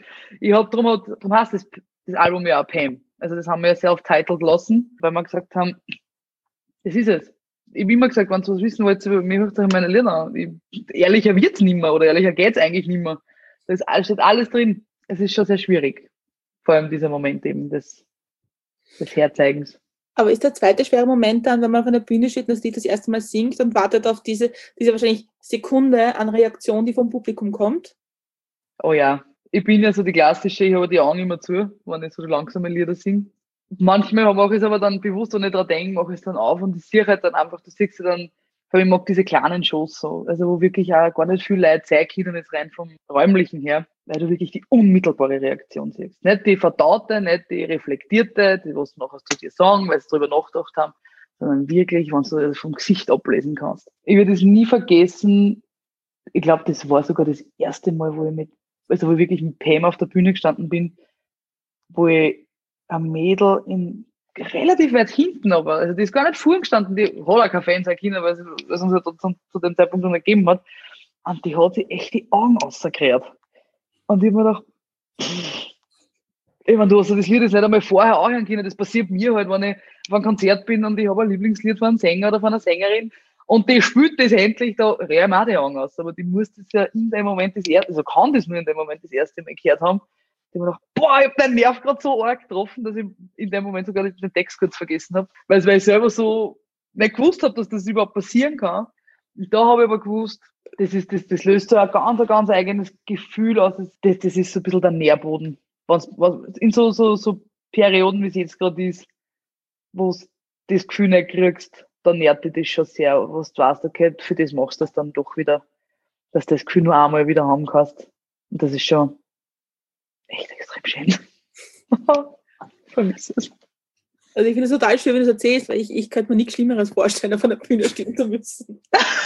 Drum heißt das Album ja auch Pam. Also das haben wir ja self-titled lassen, weil wir gesagt haben, das ist es. Ich habe immer gesagt, wenn du was wissen wollt, mir hört euch meine Lieder an. Ehrlicher wird's nicht mehr oder ehrlicher geht's eigentlich nicht mehr. Da steht alles drin. Es ist schon sehr schwierig. Vor allem dieser Moment eben des Herzeigens. Aber ist der zweite schwere Moment dann, wenn man auf einer Bühne steht und das Lied das erste Mal singt und wartet auf diese wahrscheinlich Sekunde an Reaktion, die vom Publikum kommt? Oh ja. Ich bin ja so die klassische, ich habe die Augen immer zu, wenn ich so langsame Lieder singe. Manchmal mache ich es aber dann bewusst und nicht dran denken, mache ich es dann auf und ich sehe halt dann einfach, du siehst ja dann, weil ich mag diese kleinen Shows so, also wo wirklich auch gar nicht viel Leute zeigen und jetzt rein vom Räumlichen her, weil du wirklich die unmittelbare Reaktion siehst. Nicht die verdaute, nicht die reflektierte, die was du nachher zu dir sagen, weil sie drüber nachgedacht haben, sondern wirklich, wenn du das vom Gesicht ablesen kannst. Ich werde es nie vergessen, ich glaube, das war sogar das erste Mal, wo ich wirklich mit Pam auf der Bühne gestanden bin, wo ich ein Mädel relativ weit hinten, aber also die ist gar nicht vorn gestanden, die hat auch kein Fan sein können, weil es uns ja zu dem Zeitpunkt noch nicht gegeben hat. Und die hat sich echt die Augen rausgekehrt. Und ich habe mir gedacht, ich meine, du hast ja das Lied jetzt nicht einmal vorher auch hören können, das passiert mir halt, wenn ich auf einem Konzert bin und ich habe ein Lieblingslied von einem Sänger oder von einer Sängerin und die spielt das endlich, da rühre ich mir auch die Augen aus. Aber die muss das ja in dem Moment kann das nur in dem Moment das erste Mal gehört haben. Ich habe mir gedacht, boah, ich habe deinen Nerv gerade so arg getroffen, dass ich in dem Moment sogar den Text kurz vergessen habe, weil ich selber so nicht gewusst habe, dass das überhaupt passieren kann. Und da habe ich aber gewusst, das löst so ein ganz eigenes Gefühl aus. Das ist so ein bisschen der Nährboden. In so Perioden, wie es jetzt gerade ist, wo du das Gefühl nicht kriegst, dann nährt dich das schon sehr, was du weißt, okay, für das machst du das dann doch wieder, dass du das Gefühl nur einmal wieder haben kannst. Und das ist schon echt extrem schön. Vermisse es. Also ich finde es total schön, wenn du es erzählst, weil ich könnte mir nichts Schlimmeres vorstellen, auf einer Bühne stehen zu müssen.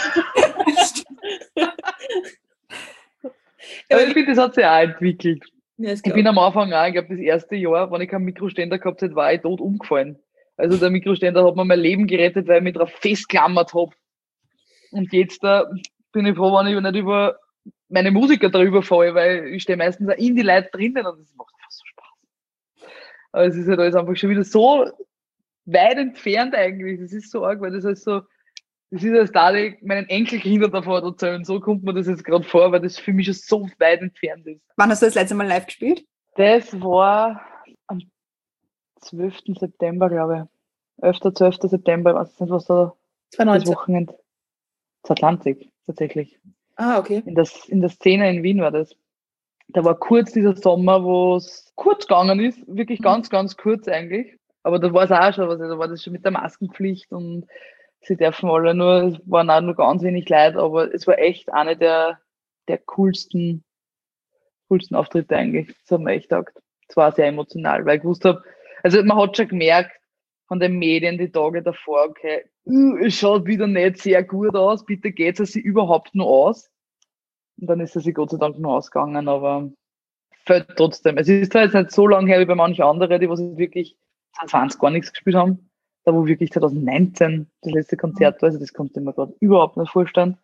Aber ich finde, das hat sich auch entwickelt. Ja, Ich bin am Anfang auch, ich glaube, das erste Jahr, wenn ich keinen Mikroständer gehabt hätte, war ich tot umgefallen. Also der Mikroständer hat mir mein Leben gerettet, weil ich mich drauf festgeklammert habe. Und jetzt bin ich froh, wenn ich nicht über meine Musiker drüber falle, weil ich stehe meistens auch in die Leute drinnen und das macht einfach so Spaß. Aber es ist halt alles einfach schon wieder so weit entfernt eigentlich. Das ist so arg, weil das halt so, das ist, als da ich meinen Enkelkindern davor erzählen. So kommt mir das jetzt gerade vor, weil das für mich schon so weit entfernt ist. Wann hast du das letzte Mal live gespielt? Das war am 12. September, glaube ich. 11. 12. September, ich weiß nicht, was da das 2019. Wochenende. 2020, tatsächlich. Ah, okay. In der Szene in Wien war das. Da war kurz dieser Sommer, wo es kurz gegangen ist, wirklich ganz, ganz kurz eigentlich. Aber da war es auch schon, da war das schon mit der Maskenpflicht und sie dürfen alle nur, es waren auch nur ganz wenig Leute, aber es war echt eine der coolsten Auftritte eigentlich. Das hat mir echt getaugt. Es war sehr emotional, weil ich gewusst habe, also man hat schon gemerkt von den Medien die Tage davor, okay, es schaut wieder nicht sehr gut aus, bitte geht es sich überhaupt nur aus. Und dann ist es sich Gott sei Dank nur ausgegangen, aber fällt trotzdem. Es ist zwar jetzt nicht so lange her wie bei manchen anderen, die was wirklich 2020 gar nichts gespielt haben, da wo wirklich 2019 das letzte Konzert war, also das konnte ich mir gerade überhaupt nicht vorstellen.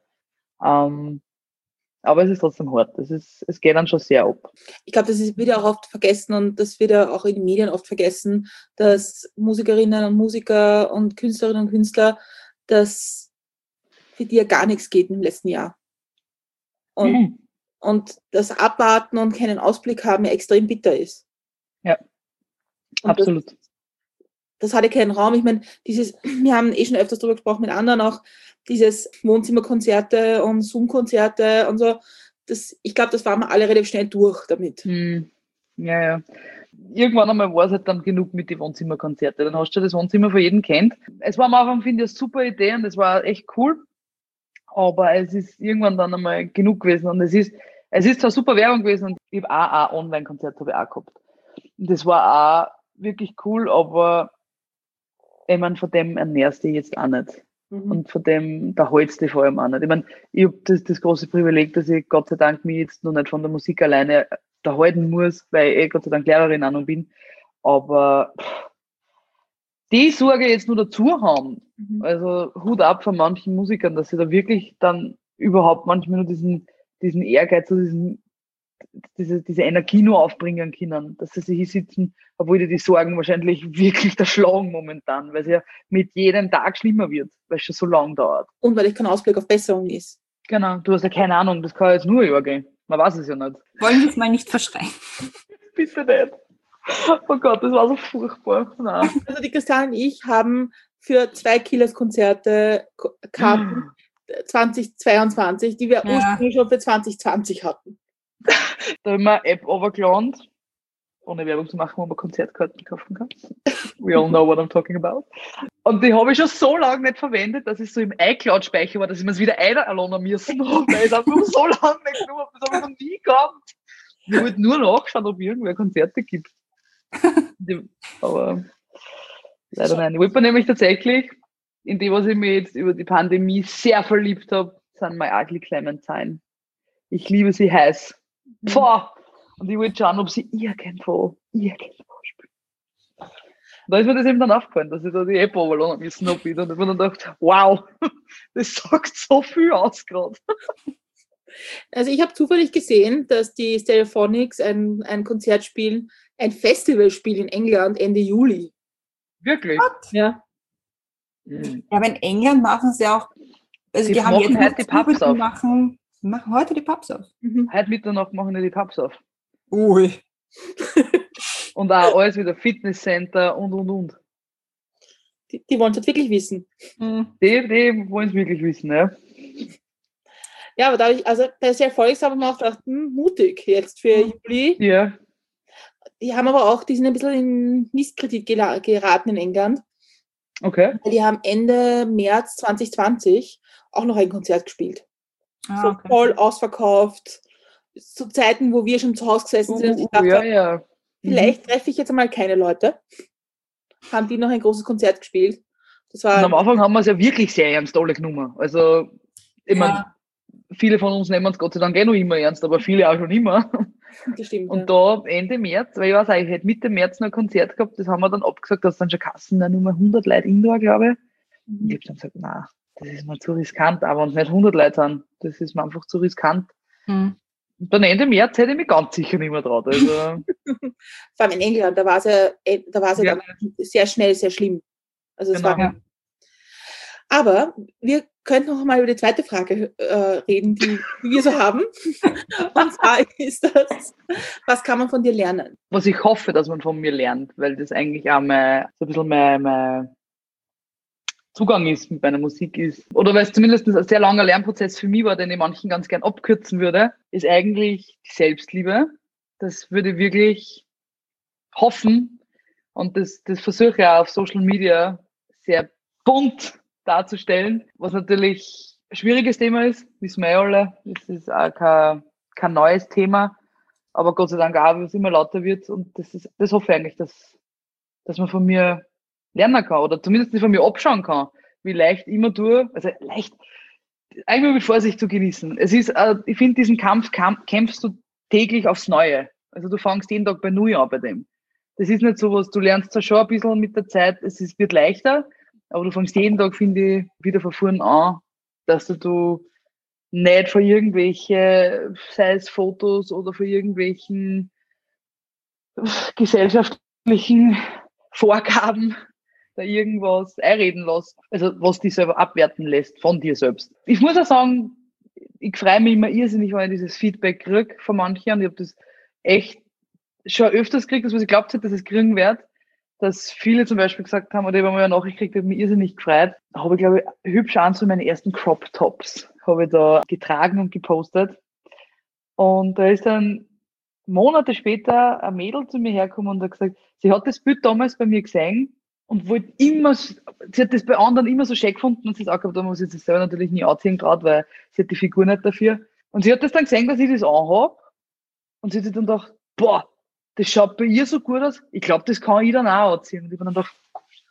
Aber es ist trotzdem hart. Es geht dann schon sehr ab. Ich glaube, wird ja auch oft vergessen und das wird ja auch in den Medien oft vergessen, dass Musikerinnen und Musiker und Künstlerinnen und Künstler, dass für die ja gar nichts geht im letzten Jahr. Und das Abwarten und keinen Ausblick haben ja extrem bitter ist. Ja, und absolut. Das hatte keinen Raum. Ich meine, wir haben schon öfters darüber gesprochen mit anderen auch, dieses Wohnzimmerkonzerte und Zoom-Konzerte und so. Ich glaube, das waren wir alle relativ schnell durch damit. Ja. Irgendwann einmal war es halt dann genug mit den Wohnzimmerkonzerten. Dann hast du das Wohnzimmer von jedem kennt. Es war am Anfang, finde ich, eine super Idee und es war echt cool. Aber es ist irgendwann dann einmal genug gewesen. Und es ist zwar super Werbung gewesen und ich habe auch ein Online-Konzert gehabt. Und das war auch wirklich cool, aber ich meine, von dem ernährst du dich jetzt auch nicht. Und von dem, da hältst du dich vor allem auch nicht. Ich meine, ich habe das große Privileg, dass ich Gott sei Dank mich jetzt noch nicht von der Musik alleine da halten muss, weil ich Gott sei Dank Lehrerin auch noch bin. Aber die Sorge jetzt nur dazu haben, also Hut ab von manchen Musikern, dass sie da wirklich dann überhaupt manchmal nur diesen Ehrgeiz, diese Energie nur aufbringen können, dass sie sich hier sitzen, obwohl die Sorgen wahrscheinlich wirklich erschlagen momentan, weil es ja mit jedem Tag schlimmer wird, weil es schon so lang dauert. Und weil ich kein Ausblick auf Besserung ist. Genau, du hast ja keine Ahnung, das kann jetzt nur ein Jahr gehen. Man weiß es ja nicht. Wollen wir es mal nicht verschreien? Bitte nicht. Oh Gott, das war so furchtbar. Nein. Also die Christiane und ich haben für 2 Killers-Konzerte Karten 2022, die wir ursprünglich schon für 2020 hatten. Da haben wir eine App runtergeladen, ohne Werbung zu machen, wo man Konzertkarten kaufen kann. We all know what I'm talking about. Und die habe ich schon so lange nicht verwendet, dass es so im iCloud-Speicher war, dass ich mir es wieder einladen müssen habe, weil ich es einfach so lange nicht genommen habe. Das habe ich noch nie gehabt. Ich wollte nur nachschauen, ob irgendwer Konzerte gibt. Aber leider nein. Ich wollte mir nämlich tatsächlich, in die, was ich mir jetzt über die Pandemie sehr verliebt habe, sind My Ugly Clementine. Ich liebe sie heiß. Boah! Und ich wollte schauen, ob sie irgendwo spielt. Da ist mir das eben dann aufgefallen, dass ich da die App runterladen müssen habe wieder. Und ich mir dann gedacht, wow, das sagt so viel aus gerade. Also ich habe zufällig gesehen, dass die Stereophonics ein Konzert spielen, ein Festival spielen in England Ende Juli. Wirklich? Ja. Ja, aber in England machen sie auch, also die haben jetzt heute die Pubs auf. machen heute die Pubs auf. Heute Mitternacht machen die Pubs auf. Ui. Und auch alles wieder Fitnesscenter und. Die wollen es halt wirklich wissen. Die wollen es wirklich wissen, ja. Ja, aber da habe ich, also bei sehr erfolgsam auch gedacht, mutig jetzt für Juli. Ja. Die haben aber auch, die sind ein bisschen in Misskredit geraten in England. Okay. Weil die haben Ende März 2020 auch noch ein Konzert gespielt. Ah, So okay. voll ausverkauft. Zu Zeiten, wo wir schon zu Hause gesessen sind. Und ich dachte, Ja, ja. vielleicht treffe ich jetzt einmal keine Leute. Haben die noch ein großes Konzert gespielt. Das Und war am Anfang haben wir es ja wirklich sehr ernst alle genommen. Also, ich meine, viele von uns nehmen es Gott sei Dank noch immer ernst, aber viele auch schon immer. das stimmt. Und da Ende März, weil ich weiß auch, ich hätte Mitte März noch ein Konzert gehabt, das haben wir dann abgesagt, dass dann schon Kassen, nur 100 Leute Indoor, glaube ich. Und ich habe dann gesagt, nein, das ist mir zu riskant, aber wenn es nicht 100 Leute sind, das ist mir einfach zu riskant. Mhm. Und dann Ende März hätte ich mich ganz sicher nicht mehr traut. Also, Vor allem in England, da war es ja Ja. dann sehr schnell, sehr schlimm. Also es Genau. war, aber wir könnten noch mal über die zweite Frage reden, die wir so haben. Und zwar ist das, was kann man von dir lernen? was ich hoffe, dass man von mir lernt, weil das eigentlich auch so ein bisschen mein Zugang ist mit meiner Musik ist, oder weil es zumindest ein sehr langer Lernprozess für mich war, den ich manchen ganz gern abkürzen würde, ist eigentlich die Selbstliebe. Das würde ich wirklich hoffen und das versuche ich auch auf Social Media sehr bunt darzustellen, was natürlich ein schwieriges Thema ist, wissen wir ja alle. Das ist auch kein neues Thema, aber Gott sei Dank auch, weil es immer lauter wird und das hoffe ich eigentlich, dass man von mir lernen kann oder zumindest von mir abschauen kann, wie leicht ich immer tue, also leicht, eigentlich mit Vorsicht zu genießen. Es ist, ich finde, diesen Kampf kämpfst du täglich aufs Neue. Also du fängst jeden Tag bei Null an bei dem. Das ist nicht so was, du lernst zwar schon ein bisschen mit der Zeit, wird leichter, aber du fängst jeden Tag, finde ich, wieder von vorn an, dass du nicht von irgendwelche, sei es Fotos oder von irgendwelchen gesellschaftlichen Vorgaben da irgendwas einreden lässt, also was dich selber abwerten lässt von dir selbst. Ich muss auch sagen, ich freue mich immer irrsinnig, wenn ich dieses Feedback kriege von manchen und ich habe das echt schon öfters gekriegt, dass was ich glaubt hätte, dass ich es kriegen werde, dass viele zum Beispiel gesagt haben, oder ich habe mal eine Nachricht gekriegt, die hat mich irrsinnig gefreut. Da habe ich, glaube ich, hübsch an zu meine ersten Crop Tops habe ich da getragen und gepostet. Und da ist dann Monate später ein Mädel zu mir hergekommen und hat gesagt, sie hat das Bild damals bei mir gesehen und wollte immer, sie hat das bei anderen immer so schön gefunden und sie sagt, aber da muss ich das selber natürlich nie anziehen gerade, weil sie hat die Figur nicht dafür. Und sie hat das dann gesehen, dass ich das anhabe und sie hat sich dann gedacht, boah, das schaut bei ihr so gut aus, ich glaube, das kann ich dann auch anziehen. Und ich habe dann gedacht,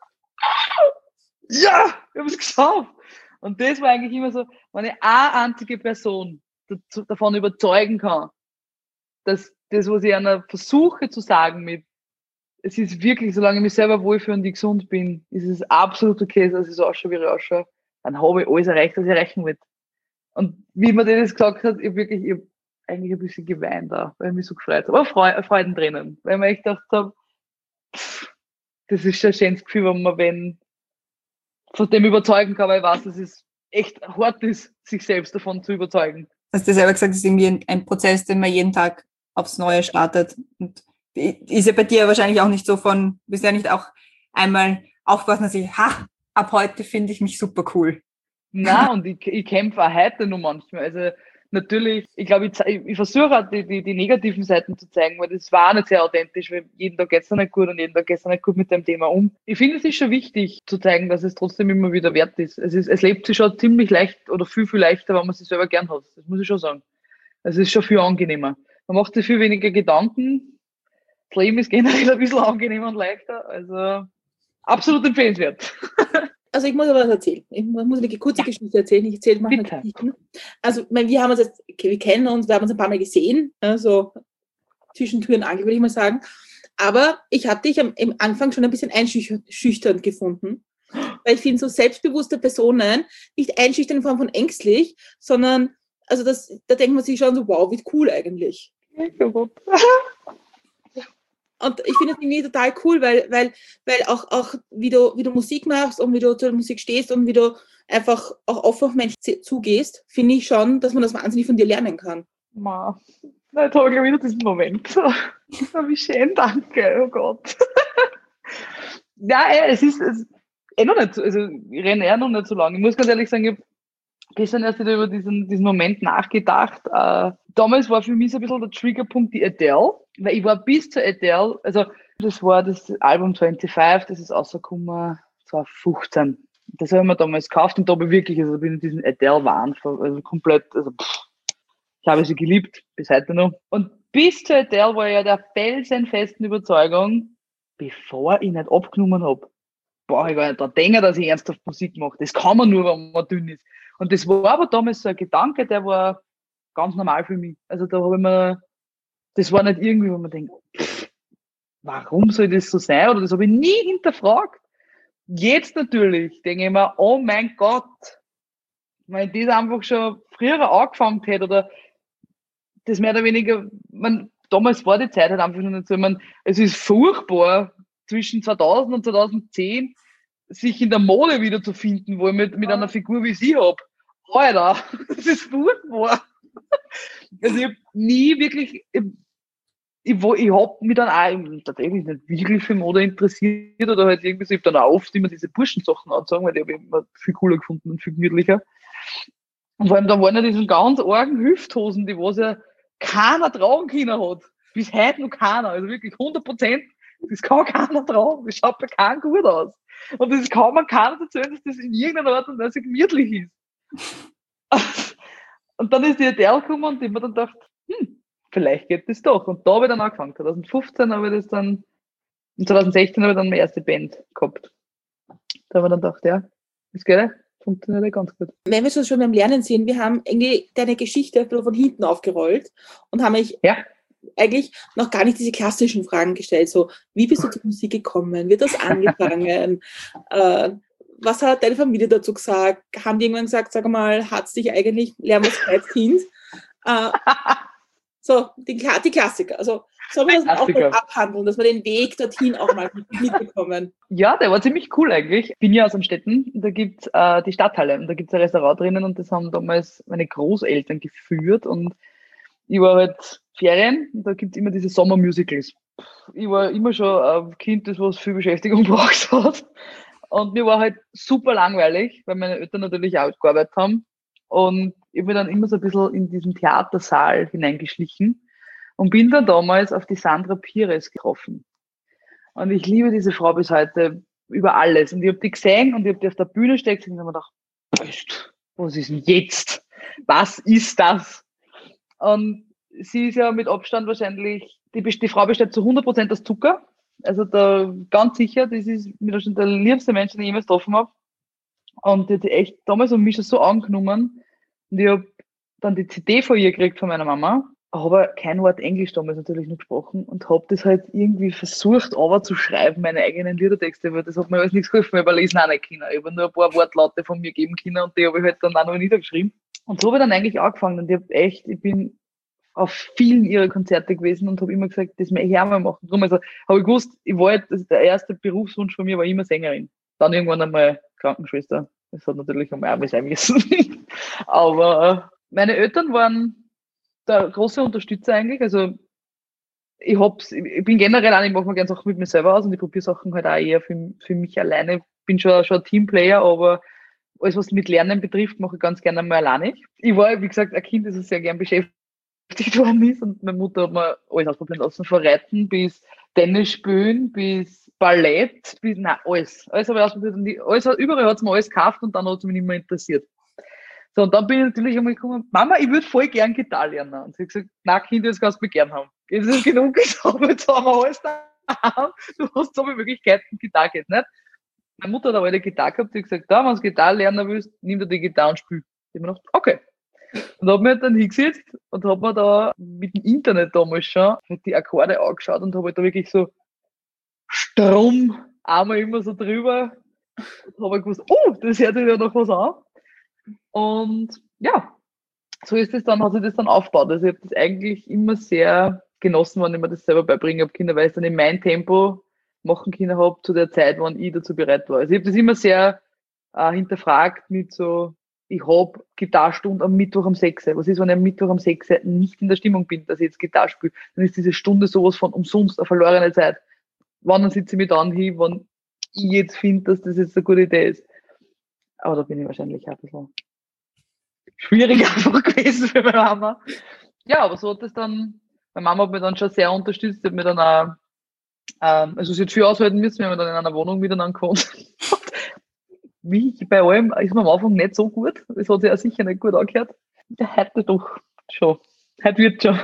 ja, ich habe es geschafft. Und das war eigentlich immer so, wenn ich eine einzige Person davon überzeugen kann, dass das, was ich einer versuche zu sagen mit, es ist wirklich, solange ich mich selber wohlfühle und ich gesund bin, ist es absolut okay, dass ich so ausschaue, wie ich ausschaue. Dann habe ich alles erreicht, was ich erreichen will. Und wie man das gesagt hat, ich habe eigentlich ein bisschen geweint da, weil ich mich so gefreut habe. Aber Freudentränen, weil ich mir echt gedacht habe, das ist schon ein schönes Gefühl, wenn man von dem überzeugen kann, weil ich weiß, dass es echt hart ist, sich selbst davon zu überzeugen. Hast du selber gesagt, es ist irgendwie ein Prozess, den man jeden Tag aufs Neue startet. Und ist ja bei dir wahrscheinlich auch nicht so bist ja nicht auch einmal aufgewacht und sagst, ab heute finde ich mich super cool. Nein, und ich kämpfe auch heute noch manchmal. Also natürlich, ich glaube, ich versuche auch die negativen Seiten zu zeigen, weil das war auch nicht sehr authentisch, weil jeden Tag geht es nicht gut und jeden Tag geht es nicht gut mit dem Thema um. Ich finde, es ist schon wichtig zu zeigen, dass es trotzdem immer wieder wert ist. Es lebt sich schon ziemlich leicht oder viel, viel leichter, wenn man sich selber gern hat. Das muss ich schon sagen. Es ist schon viel angenehmer. Man macht sich viel weniger Gedanken. Das Leben ist generell ein bisschen angenehmer und leichter. Also absolut empfehlenswert. Also ich muss aber was erzählen. Ich muss eine kurze Geschichte erzählen. Ich erzähle manchmal Geschichten. Also wir haben uns jetzt, wir kennen uns, wir haben uns ein paar Mal gesehen, so zwischen Tür und Angel, würde ich mal sagen. Aber ich habe dich am Anfang schon ein bisschen einschüchternd gefunden. Weil ich finde, so selbstbewusste Personen nicht einschüchtern in Form von ängstlich, sondern also da denkt man sich schon so, wow, wie cool eigentlich. Und ich finde das irgendwie total cool, weil auch wie du Musik machst und wie du zur Musik stehst und wie du einfach auch offen auf Menschen zugehst, finde ich schon, dass man das wahnsinnig von dir lernen kann. Ma, jetzt habe ich wieder diesen Moment. Wie schön, danke, oh Gott. Ja, es ist noch nicht so, also ich renne noch nicht so lange. Ich muss ganz ehrlich sagen, ich habe gestern erst wieder über diesen Moment nachgedacht. Damals war für mich so ein bisschen der Triggerpunkt die Adele, weil ich war bis zur Adele, also das war das Album 25, das ist rausgekommen 2015. Das habe ich mir damals gekauft und da bin ich wirklich, also bin ich diesen Adele-Wahn, also komplett, also ich habe sie geliebt, bis heute noch. Und bis zur Adele war ich ja der felsenfesten Überzeugung, bevor ich nicht abgenommen habe, ich gar nicht dran denken, dass ich ernsthaft Musik mache. Das kann man nur, wenn man dünn ist. Und das war aber damals so ein Gedanke, der war ganz normal für mich. Also da habe ich mir, das war nicht irgendwie, wo man denkt, warum soll das so sein? Oder das habe ich nie hinterfragt. Jetzt natürlich denke ich mir, oh mein Gott, wenn ich das einfach schon früher angefangen hätte oder das mehr oder weniger, damals war die Zeit halt einfach noch nicht so, es ist furchtbar, zwischen 2000 und 2010 sich in der Mode wieder zu finden, wo ich mit einer Figur wie sie habe. Alter, das ist furchtbar. Also ich habe nie wirklich, ich habe mich dann auch tatsächlich nicht wirklich für Mode interessiert oder halt irgendwie so, ich habe dann auch oft immer diese Burschensachen angezogen, weil die habe ich immer viel cooler gefunden und viel gemütlicher. Und vor allem, da waren ja diese ganz argen Hüfthosen, die was ja keiner tragen können hat. Bis heute noch keiner. Also wirklich 100%. Das kann keiner tragen. Das schaut bei keinem gut aus. Und das kann man keiner erzählen, dass das in irgendeiner Art und Weise gemütlich ist. Und dann ist die Adele gekommen und ich habe mir dann gedacht, vielleicht geht das doch. Und da habe ich dann angefangen. 2015 habe ich das dann, und 2016 habe ich dann meine erste Band gehabt. Da habe ich dann gedacht, ja, das geht ja. Funktioniert ja ganz gut. Wenn wir schon beim Lernen sind, wir haben irgendwie deine Geschichte von hinten aufgerollt und haben eigentlich noch gar nicht diese klassischen Fragen gestellt. So, wie bist du zur Musik gekommen? Wird das angefangen? Was hat deine Familie dazu gesagt? Haben die irgendwann gesagt, sag mal, hat's dich eigentlich, lernen wir als Kind? So, die Klassiker. Also, sollen wir das auch mal abhandeln, dass wir den Weg dorthin auch mal mitbekommen? Ja, der war ziemlich cool eigentlich. Ich bin ja aus Amstetten, da gibt's die Stadthalle und da gibt's ein Restaurant drinnen und das haben damals meine Großeltern geführt und ich war halt Ferien und da gibt's immer diese Sommermusicals. Ich war immer schon ein Kind, das was viel Beschäftigung braucht hat und mir war halt super langweilig, weil meine Eltern natürlich auch gearbeitet haben und ich bin dann immer so ein bisschen in diesen Theatersaal hineingeschlichen und bin dann damals auf die Sandra Pires getroffen. Und ich liebe diese Frau bis heute über alles. Und ich habe die gesehen und ich habe die auf der Bühne stehen und habe mir gedacht, was ist denn jetzt? Was ist das? Und sie ist ja mit Abstand wahrscheinlich, die Frau besteht zu 100% aus Zucker. Also da ganz sicher, das ist mit Abstand der liebste Mensch, den ich jemals getroffen habe. Und die hat sich echt damals um mich schon so angenommen. Und ich habe dann die CD von ihr gekriegt, von meiner Mama. Aber kein Wort Englisch damals natürlich noch gesprochen und habe das halt irgendwie versucht, aber zu schreiben, meine eigenen Liedertexte, weil das hat mir alles nichts geholfen, weil ich lesen auch nicht können. Ich habe nur ein paar Wortlaute von mir geben können und die habe ich halt dann auch noch niedergeschrieben. Und so habe ich dann eigentlich angefangen und ich bin auf vielen ihrer Konzerte gewesen und habe immer gesagt, das möchte ich auch mal machen. Darum, also habe ich gewusst, ich war halt, der erste Berufswunsch von mir war immer Sängerin. Dann irgendwann einmal Krankenschwester. Das hat natürlich einmal auch mal sein müssen. Aber meine Eltern waren der große Unterstützer eigentlich. Also ich bin generell auch, ich mache mir gerne Sachen mit mir selber aus und ich probiere Sachen halt auch eher für mich alleine. Ich bin schon ein Teamplayer, aber alles, was mit Lernen betrifft, mache ich ganz gerne mal alleine. Ich war, wie gesagt, ein Kind, das sehr gern beschäftigt worden ist und meine Mutter hat mir alles ausprobieren lassen, von Reiten bis Tennis spielen, bis Ballett, alles. Alles habe ich ausprobiert und überall hat es mir alles gekauft und dann hat es mich nicht mehr interessiert. So, und dann bin ich natürlich einmal gekommen, Mama, ich würde voll gern Gitarre lernen. Und sie hat gesagt, na Kind, das kannst du mich gern haben. Jetzt ist genug gesagt, jetzt haben wir alles da. Du hast so viele Möglichkeiten, Gitarre geht nicht. Meine Mutter hat aber eine Gitarre gehabt, die hat gesagt, wenn du Gitarre lernen willst, nimm dir die Gitarre und spiel. Ich habe mir gedacht, okay. Und habe mir dann hingesetzt und habe mir da mit dem Internet damals schon die Akkorde angeschaut und habe halt da wirklich so Strom einmal immer so drüber und habe gewusst, das hört sich ja noch was an. Und ja, so ist es dann, hat sich das dann aufgebaut. Also ich habe das eigentlich immer sehr genossen, wenn ich mir das selber beibringen habe können, weil ich dann in mein Tempo machen können habe zu der Zeit, wann ich dazu bereit war. Also ich habe das immer sehr hinterfragt mit so, ich habe Gitarrestunde am Mittwoch um 6. Was ist, wenn ich am Mittwoch um 6 nicht in der Stimmung bin, dass ich jetzt Gitarre spiele? Dann ist diese Stunde sowas von umsonst, eine verlorene Zeit. Wann dann sitze ich mich dann hin, wann ich jetzt finde, dass das jetzt eine gute Idee ist. Aber da bin ich wahrscheinlich auch ein bisschen schwierig einfach gewesen für meine Mama. Ja, aber so hat es dann, meine Mama hat mich dann schon sehr unterstützt, hat mir dann auch, also sie hat viel aushalten müssen, wir haben dann in einer Wohnung miteinander gewohnt. Wie bei allem ist mir am Anfang nicht so gut, das hat sich auch sicher nicht gut angehört. Ja, heute doch schon, heute wird schon.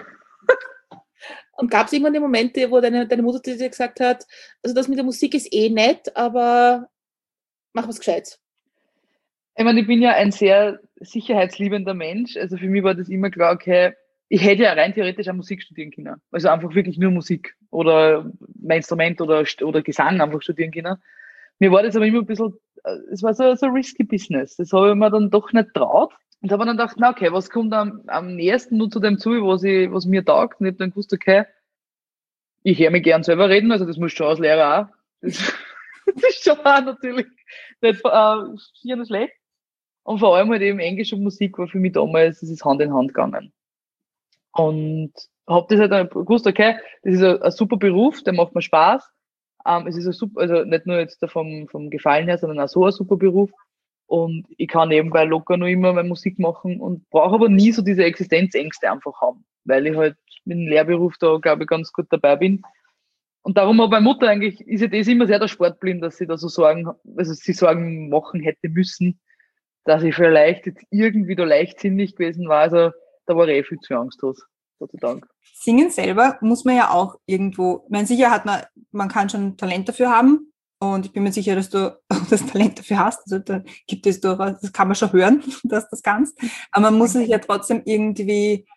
Und gab es irgendwann die Momente, wo deine Mutter dir gesagt hat, also das mit der Musik ist eh nett, aber mach was Gescheites? Ich meine, ich bin ja ein sehr sicherheitsliebender Mensch. Also für mich war das immer klar, okay, ich hätte ja rein theoretisch auch Musik studieren können. Also einfach wirklich nur Musik oder mein Instrument oder Gesang einfach studieren können. Mir war das aber immer ein bisschen, es war so ein risky Business. Das habe ich mir dann doch nicht traut. Und habe dann gedacht, na okay, was kommt am nächsten nur zu dem zu, was mir taugt? Und ich habe dann gewusst, okay, ich höre mich gern selber reden, also das muss schon als Lehrer auch. Das ist schon auch natürlich nicht schier und schlecht. Und vor allem halt eben Englisch und Musik war für mich damals, das ist Hand in Hand gegangen. Und habe das halt dann gewusst, okay, das ist ein super Beruf, der macht mir Spaß. Es ist ein super, also nicht nur jetzt vom Gefallen her, sondern auch so ein super Beruf. Und ich kann nebenbei locker noch immer meine Musik machen und brauche aber nie so diese Existenzängste einfach haben, weil ich halt mit dem Lehrberuf da, glaube ich, ganz gut dabei bin. Und darum hat meine Mutter eigentlich, ist ja das immer sehr der Sportblind, dass sie da so Sorgen, also sie Sorgen machen hätte müssen, dass ich vielleicht jetzt irgendwie da leichtsinnig gewesen war. Also da war ich viel zu angstlos, Gott sei Dank. Singen selber muss man ja auch irgendwo, ich meine, sicher hat man kann schon Talent dafür haben und ich bin mir sicher, dass du das Talent dafür hast. Also da gibt es durchaus, das kann man schon hören, dass du das kannst. Aber man muss sich ja trotzdem irgendwie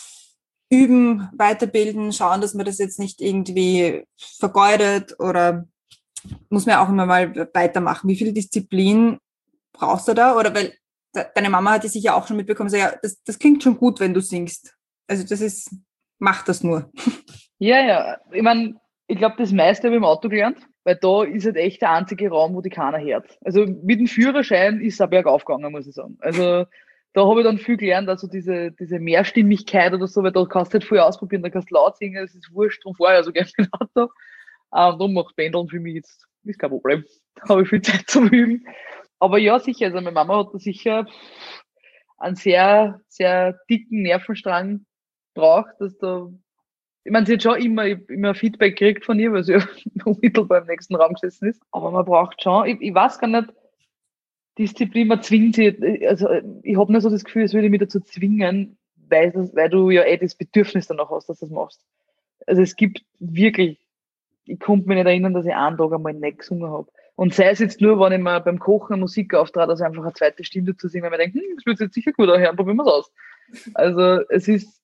üben, weiterbilden, schauen, dass man das jetzt nicht irgendwie vergeudet oder muss man ja auch immer mal weitermachen. Wie viel Disziplin brauchst du da? Oder weil deine Mama hat ja sicher auch schon mitbekommen, so, ja, das klingt schon gut, wenn du singst. Also mach das nur. Ja. Ich meine, ich glaube, das meiste habe ich im Auto gelernt, weil da ist halt echt der einzige Raum, wo die keiner hört. Also mit dem Führerschein ist es auch bergauf gegangen, muss ich sagen. Also da habe ich dann viel gelernt, also diese Mehrstimmigkeit oder so, weil da kannst du halt viel ausprobieren, da kannst du laut singen, das ist wurscht, und vorher so gerne im Auto. Darum macht Pendeln für mich jetzt, ist kein Problem. Da habe ich viel Zeit zum Üben. Aber ja, sicher, also meine Mama hat da sicher einen sehr, sehr dicken Nervenstrang braucht, dass da, ich meine, sie hat schon immer Feedback gekriegt von ihr, weil sie ja unmittelbar im nächsten Raum gesessen ist. Aber man braucht schon, ich weiß gar nicht, Disziplin, man zwingt sie, also ich habe nicht so das Gefühl, es würde mich dazu zwingen, weil du ja das Bedürfnis danach hast, dass du das machst. Also es gibt wirklich, ich konnte mich nicht erinnern, dass ich einen Tag einmal nicht gesungen habe. Und sei es jetzt nur, wenn ich mir beim Kochen Musik auftrat, also einfach eine zweite Stimme dazu singen, weil ich denke, das wird jetzt sicher gut anhören, probieren wir es aus. Also es ist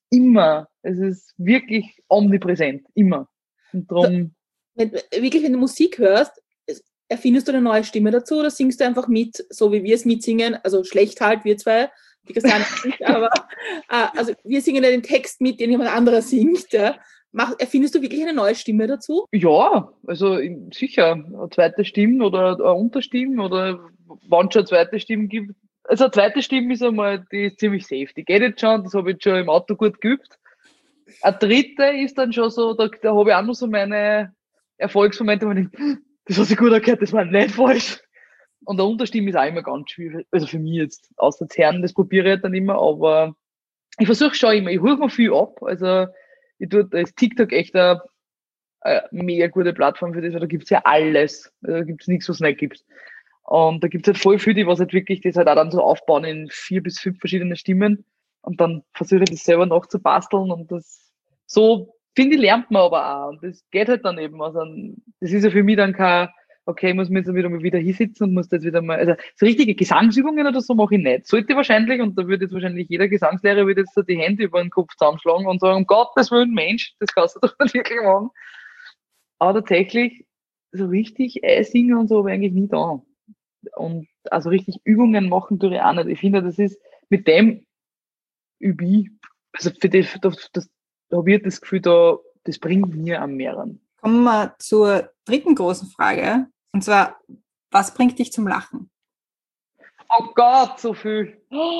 wirklich omnipräsent, immer. Und darum, wenn du Musik hörst, erfindest du eine neue Stimme dazu oder singst du einfach mit, so wie wir es mitsingen, also schlecht halt, wir zwei, die Christiane nicht, aber also wir singen ja den Text mit, den jemand anderer singt, ja. Erfindest du wirklich eine neue Stimme dazu? Ja, also sicher, eine zweite Stimme oder eine Unterstimme oder wann es schon eine zweite Stimme gibt. Also eine zweite Stimme ist einmal, die ist ziemlich safe, die geht jetzt schon, das habe ich jetzt schon im Auto gut geübt. Eine dritte ist dann schon so, da habe ich auch noch so meine Erfolgsmomente, wo ich denke, das hat sich gut erkannt, das war nicht falsch. Und eine Unterstimme ist auch immer ganz schwierig, also für mich jetzt, außer das Herren, das probiere ich halt dann immer, aber ich versuche schon immer, ich hole mir viel ab, also da ist TikTok echt eine mega gute Plattform für das, weil da gibt's ja alles. Also da gibt's nichts, was es nicht gibt. Und da gibt's halt voll viele, die was halt wirklich das halt auch dann so aufbauen in 4 bis 5 verschiedene Stimmen. Und dann versuche ich das selber nachzubasteln. Und das so, finde ich, lernt man aber auch. Und das geht halt dann eben. Also, das ist ja für mich dann kein, okay, ich muss mir jetzt wieder hinsitzen und muss das wieder mal, also so richtige Gesangsübungen oder so mache ich nicht. Sollte ich wahrscheinlich, und da würde jetzt wahrscheinlich jeder Gesangslehrer würde jetzt so die Hände über den Kopf zusammenschlagen und sagen, um Gottes Willen, Mensch, das kannst du doch nicht wirklich machen. Aber tatsächlich, so richtig singen und so habe ich eigentlich nie da. Und also richtig Übungen machen tue ich auch nicht. Ich finde, das ist, mit dem übe ich, also für das habe ich das Gefühl, das bringt mir am mehreren. Kommen wir zur dritten großen Frage. Und zwar, was bringt dich zum Lachen? Oh Gott, so viel.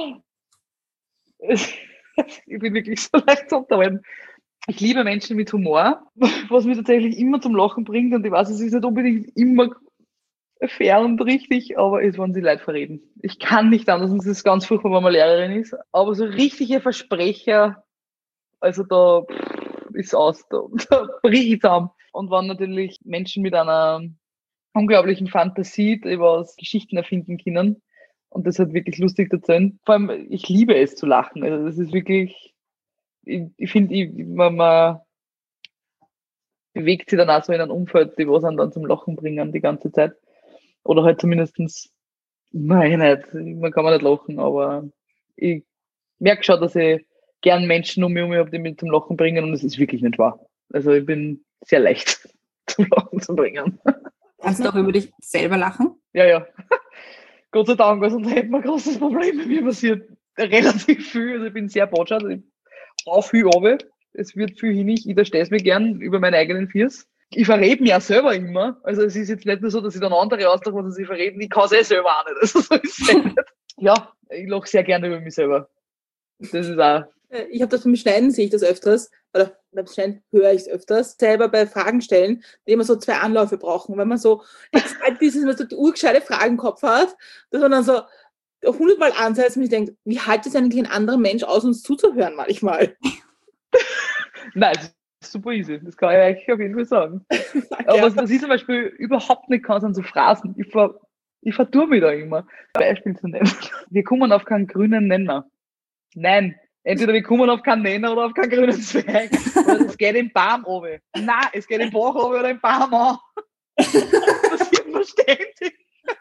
Ich bin wirklich so leicht zu unterhalten. Ich liebe Menschen mit Humor, was mich tatsächlich immer zum Lachen bringt. Und ich weiß, es ist nicht unbedingt immer, fair und richtig, aber es waren sie Leute verreden. Ich kann nicht anders, und es ist ganz furchtbar, wenn man Lehrerin ist, aber so richtige Versprecher, also da ist aus, da bricht zusammen. Und waren natürlich Menschen mit einer unglaublichen Fantasie, die was Geschichten erfinden können und das halt wirklich lustig erzählen. Vor allem, ich liebe es zu lachen. Also das ist wirklich, ich finde, man bewegt sich dann auch so in einem Umfeld, die was einen dann zum Lachen bringen die ganze Zeit. Oder halt zumindestens, nein, nicht, man kann nicht lachen, aber ich merke schon, dass ich gern Menschen um mich habe, die mich zum Lachen bringen, und es ist wirklich nicht wahr. Also ich bin sehr leicht zum Lachen zu bringen. Kannst du auch über dich selber lachen? Ja. Gott sei Dank, also da hätten wir ein großes Problem. Bei mir passiert relativ viel. Also ich bin sehr botschert. Ich hau viel runter. Es wird viel hin. Ich stehe mir gern über meine eigenen Viers. Ich verrede mich auch selber immer. Also es ist jetzt nicht nur so, dass ich dann andere auslache, was sie verreden. Ich kann es selber auch nicht. Also so ist es nicht. Ja, ich lache sehr gerne über mich selber. Das ist auch. Ich habe das beim Schneiden, sehe ich das öfters, oder beim Schneiden höre ich es öfters, selber bei Fragen stellen, die immer so 2 Anläufe brauchen. Wenn man so dieses so die urgescheite Fragen im Kopf hat, dass man dann so 100-mal ansetzt und ich denke, wie hält es eigentlich ein anderer Mensch aus, uns zuzuhören manchmal? Nein, das ist super easy. Das kann ich eigentlich auf jeden Fall sagen. Aber was ich zum Beispiel überhaupt nicht kann, sind so Phrasen. Ich vertue mich da immer. Beispiel zu nennen. Wir kommen auf keinen grünen Nenner. Nein. Entweder wir kommen auf keinen Nenner oder auf keinen grünen Zweig. Oder es geht im Baum runter. Nein, es geht im Bach runter oder im Baum an. Das passiert nur ständig.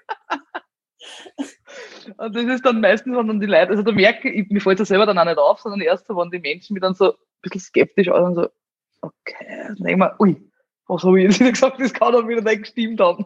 Und das ist dann meistens, wenn dann die Leute, also da merke ich, mir fällt es selber dann auch nicht auf, sondern erst so, wenn die Menschen mich dann so ein bisschen skeptisch aussehen, so, okay, dann denke ich mir, ui, was habe ich jetzt wieder gesagt, das kann doch wieder nicht gestimmt haben.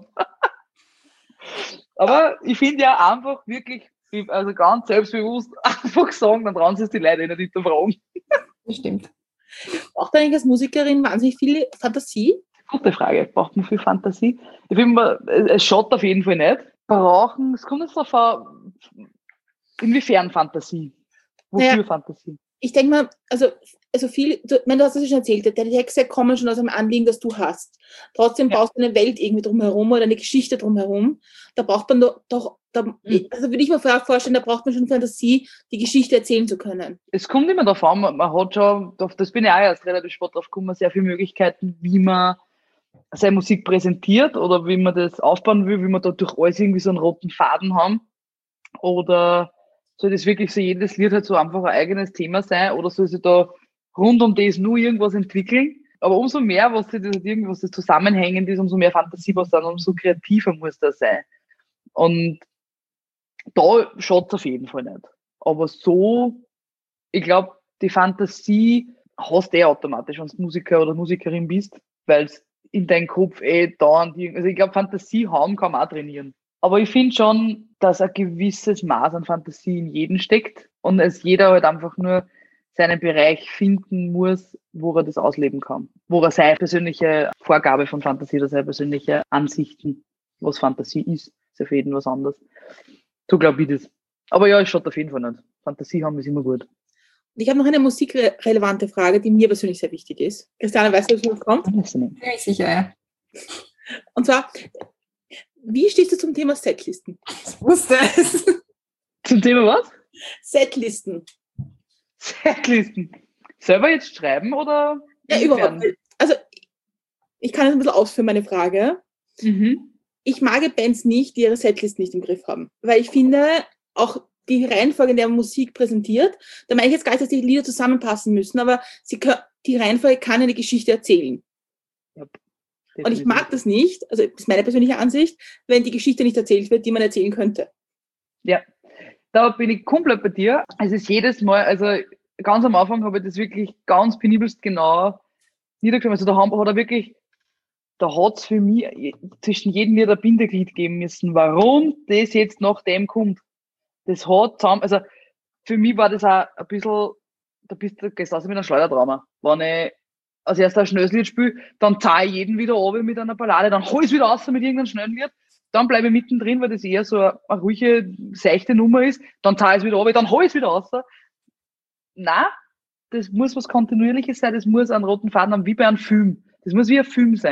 Aber ich finde ja einfach wirklich, also ganz selbstbewusst einfach sagen, dann trauen sich die Leute nicht hinterfragen. Das stimmt. Braucht man eigentlich als Musikerin wahnsinnig viel Fantasie? Gute Frage. Braucht man viel Fantasie? Ich finde, es schaut auf jeden Fall nicht. Brauchen, es kommt jetzt darauf an, inwiefern Fantasie? Wofür Fantasie? Ich denke mal, also viel, du hast es ja schon erzählt, deine Texte kommen schon aus einem Anliegen, das du hast. Trotzdem brauchst du eine Welt irgendwie drumherum oder eine Geschichte drumherum. Da braucht man also würde ich mir vorstellen, da braucht man schon Fantasie, die Geschichte erzählen zu können. Es kommt immer darauf an, man hat schon, das bin ich auch erst relativ spät drauf gekommen, sehr viele Möglichkeiten, wie man seine Musik präsentiert oder wie man das aufbauen will, wie man da durch alles irgendwie so einen roten Faden haben. Oder soll das wirklich so jedes Lied halt so einfach ein eigenes Thema sein oder soll sich da rund um das nur irgendwas entwickeln? Aber umso mehr, was das irgendwas das zusammenhängend ist, umso mehr Fantasie was dann, umso kreativer muss das sein. Und da schaut es auf jeden Fall nicht. Aber so, ich glaube, die Fantasie hast du automatisch, wenn du Musiker oder Musikerin bist, weil es in deinem Kopf dauernd, also ich glaube, Fantasie haben kann man auch trainieren. Aber ich finde schon, dass ein gewisses Maß an Fantasie in jedem steckt und es jeder halt einfach nur seinen Bereich finden muss, wo er das ausleben kann. Wo er seine persönliche Vorgabe von Fantasie oder seine persönliche Ansichten, was Fantasie ist ja für jeden was anderes. So glaube ich das. Aber ja, es schaut auf jeden Fall nicht. Fantasie haben ist immer gut. Und ich habe noch eine musikrelevante Frage, die mir persönlich sehr wichtig ist. Christiane, weißt du, was kommt? Ja, sicher, ja. Und zwar, wie stehst du zum Thema Setlisten? Ich wusste es. Zum Thema was? Setlisten. Setlisten. Selber jetzt schreiben oder? Ja, überhaupt. Also, ich kann es ein bisschen ausführen, meine Frage. Ich mag Bands nicht, die ihre Setlisten nicht im Griff haben. Weil ich finde, auch die Reihenfolge, in der man Musik präsentiert, da meine ich jetzt gar nicht, dass die Lieder zusammenpassen müssen, aber die Reihenfolge kann eine Geschichte erzählen. Ja, und ich mag das nicht, also das ist meine persönliche Ansicht, wenn die Geschichte nicht erzählt wird, die man erzählen könnte. Ja, da bin ich komplett bei dir. Es ist jedes Mal, also ganz am Anfang habe ich das wirklich ganz penibelst genau niedergeschrieben. Also da hat er wirklich, da hat es für mich zwischen jedem Lied ein Bindeglied geben müssen, warum das jetzt nach dem kommt. Das hat zusammen, also für mich war das auch ein bisschen, gehst du mit einem Schleudertrauma. Wenn ich als erster ein schnelles Lied spiele, dann zahle ich jeden wieder runter mit einer Ballade, dann hol ich es wieder raus mit irgendeinem schnellen Lied, dann bleibe ich mittendrin, weil das eher so eine ruhige, seichte Nummer ist, dann zahle ich es wieder runter, dann hol ich es wieder raus. Nein, das muss was Kontinuierliches sein, das muss einen roten Faden haben, wie bei einem Film. Das muss wie ein Film sein.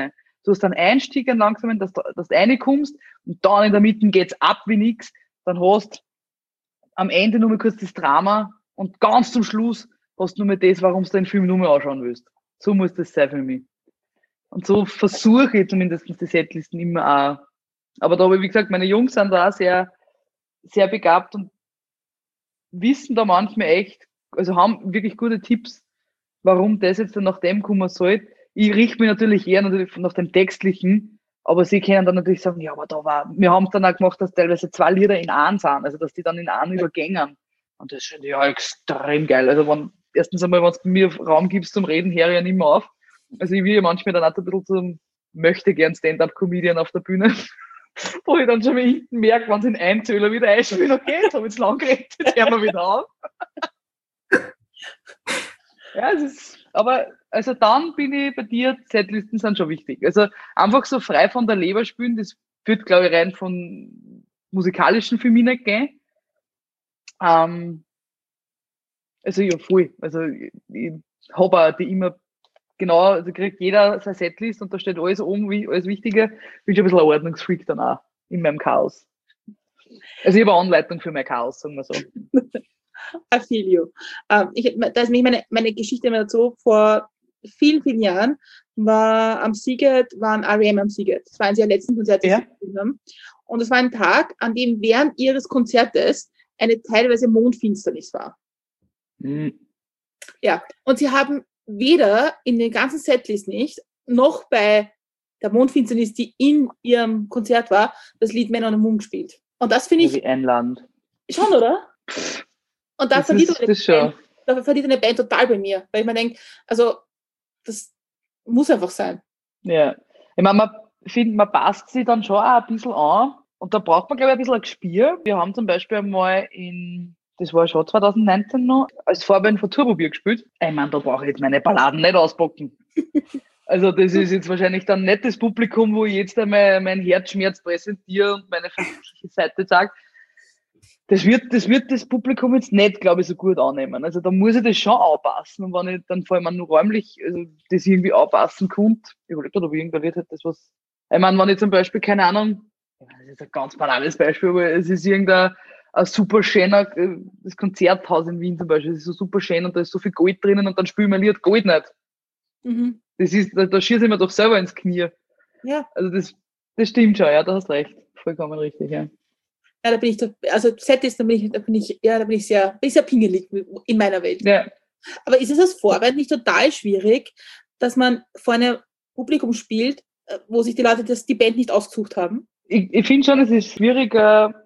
Du hast einen Einstieg, einen langsamen, dass du reinkommst und dann in der Mitte geht's ab wie nix. Dann hast am Ende nur mal kurz das Drama und ganz zum Schluss hast du nur mal das, warum du den Film nur mal anschauen willst. So muss das sein für mich. Und so versuche ich zumindest die Setlisten immer auch. Aber da habe ich, wie gesagt, meine Jungs sind da auch sehr, sehr begabt und wissen da manchmal echt, also haben wirklich gute Tipps, warum das jetzt dann nach dem kommen soll. Ich richte mich natürlich eher nach dem Textlichen, aber sie können dann natürlich sagen, ja, aber wir haben es dann auch gemacht, dass teilweise 2 Lieder in einem sind, also dass die dann in einem übergängen. Und das finde ich ja extrem geil. Also erstens einmal, wenn du mir Raum gibst zum Reden, höre ich ja nicht mehr auf. Also ich will ja manchmal dann auch ein bisschen zum möchte gern Stand-Up-Comedian auf der Bühne, wo ich dann schon mal hinten merke, wenn sie in Einzähler wieder einspielen, okay, jetzt habe ich zu lang geredet, jetzt hören wir wieder auf. Ja, aber also dann bin ich bei dir, Setlisten sind schon wichtig. Also einfach so frei von der Leber spielen, das wird, glaube ich, rein von musikalischen für mich nicht gehen. Also ja, voll. Also ich habe auch die immer genau, also kriegt jeder seine Setlist und da steht alles oben, alles Wichtige. Bin schon ein bisschen ein Ordnungsfreak dann auch in meinem Chaos. Also ich habe eine Anleitung für mein Chaos, sagen wir so. I feel you. Da ist nämlich meine Geschichte immer dazu. Vor vielen, vielen Jahren waren R.E.M. am Sziget. Das war eines ihrer letzten Konzerte, die sie gespielt haben. Und es war ein Tag, an dem während ihres Konzertes eine teilweise Mondfinsternis war. Mhm. Ja, und sie haben weder in den ganzen Setlist nicht, noch bei der Mondfinsternis, die in ihrem Konzert war, das Lied Männer on the Moon gespielt. Und das finde ich... Wie ein Land. Schon, oder? Und da verliert eine Band total bei mir, weil ich mir denke, also das muss einfach sein. Ja, ich meine, man passt sich dann schon auch ein bisschen an und da braucht man, glaube ich, ein bisschen ein Gespür. Wir haben zum Beispiel einmal das war schon 2019 noch, als Vorband von Turbobier gespielt. Ich meine, da brauche ich jetzt meine Balladen nicht auspacken. Also das ist jetzt wahrscheinlich dann nicht das Publikum, wo ich jetzt einmal meinen Herzschmerz präsentiere und meine verletzliche Seite sage. Das wird das Publikum jetzt nicht, glaube ich, so gut annehmen. Also da muss ich das schon anpassen. Und wenn ich dann vor allem nur räumlich das irgendwie anpassen konnte, ich überlege gerade, ob irgendwer wird halt das was. Ich meine, wenn ich zum Beispiel, keine Ahnung, das ist ein ganz banales Beispiel, aber es ist irgendein super schöner, das Konzerthaus in Wien zum Beispiel, das ist so super schön und da ist so viel Gold drinnen und dann spielen wir Lied Gold nicht. Mhm. Das ist, da schieße ich mir doch selber ins Knie. Ja. Also das stimmt schon, ja, da hast recht. Vollkommen richtig, ja. Ja, da bin ich, also Setlist, da bin ich sehr pingelig in meiner Welt. Ja. Aber ist es als Vorband nicht total schwierig, dass man vor einem Publikum spielt, wo sich die Leute die Band nicht ausgesucht haben? Ich finde schon, es ist schwierig,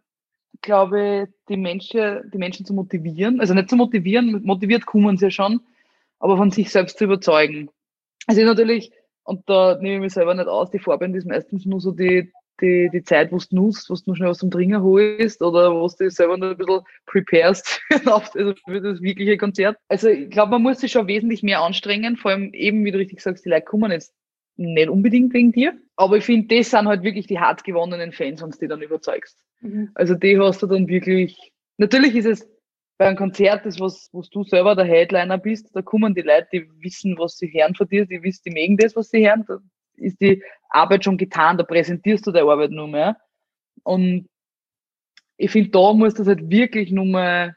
glaube ich, die Menschen zu motivieren. Also nicht zu motivieren, motiviert kommen sie ja schon, aber von sich selbst zu überzeugen. Also natürlich, und da nehme ich mich selber nicht aus, die Vorband ist meistens nur so die Zeit, wo du nutzt, wo du schnell was zum Trinken holst oder wo du dich selber noch ein bisschen preparest für das wirkliche Konzert. Also ich glaube, man muss sich schon wesentlich mehr anstrengen, vor allem eben, wie du richtig sagst, die Leute kommen jetzt nicht unbedingt wegen dir, aber ich finde, das sind halt wirklich die hart gewonnenen Fans, wenn du die dann überzeugst. Mhm. Also die hast du dann wirklich, natürlich ist es bei einem Konzert, wo du selber der Headliner bist, da kommen die Leute, die wissen, was sie hören von dir, die mögen das, was sie hören, da ist die Arbeit schon getan, da präsentierst du deine Arbeit nur mehr. Und ich finde, da muss das halt wirklich nur mal,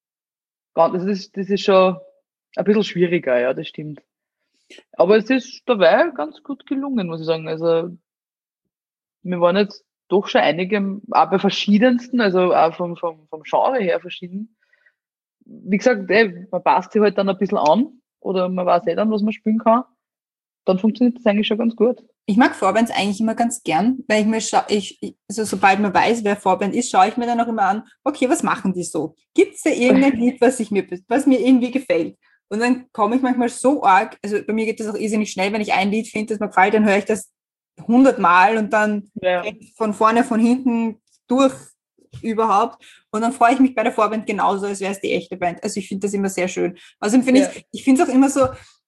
das ist schon ein bisschen schwieriger, ja, das stimmt. Aber es ist dabei ganz gut gelungen, muss ich sagen. Also, wir waren jetzt doch schon einige, auch bei verschiedensten, also auch vom Genre her verschieden. Wie gesagt, man passt sich halt dann ein bisschen an oder man weiß dann, was man spielen kann. Dann funktioniert das eigentlich schon ganz gut. Ich mag Vorbands eigentlich immer ganz gern, weil also sobald man weiß, wer Vorband ist, schaue ich mir dann auch immer an, okay, was machen die so? Gibt es da irgendein Lied, was mir irgendwie gefällt? Und dann komme ich manchmal so arg, also bei mir geht das auch irrsinnig schnell, wenn ich ein Lied finde, das mir gefällt, dann höre ich das 100 Mal und dann von vorne, von hinten durch überhaupt. Und dann freue ich mich bei der Vorband genauso, als wäre es die echte Band. Also ich finde das immer sehr schön. Außerdem finde ich finde es auch immer so,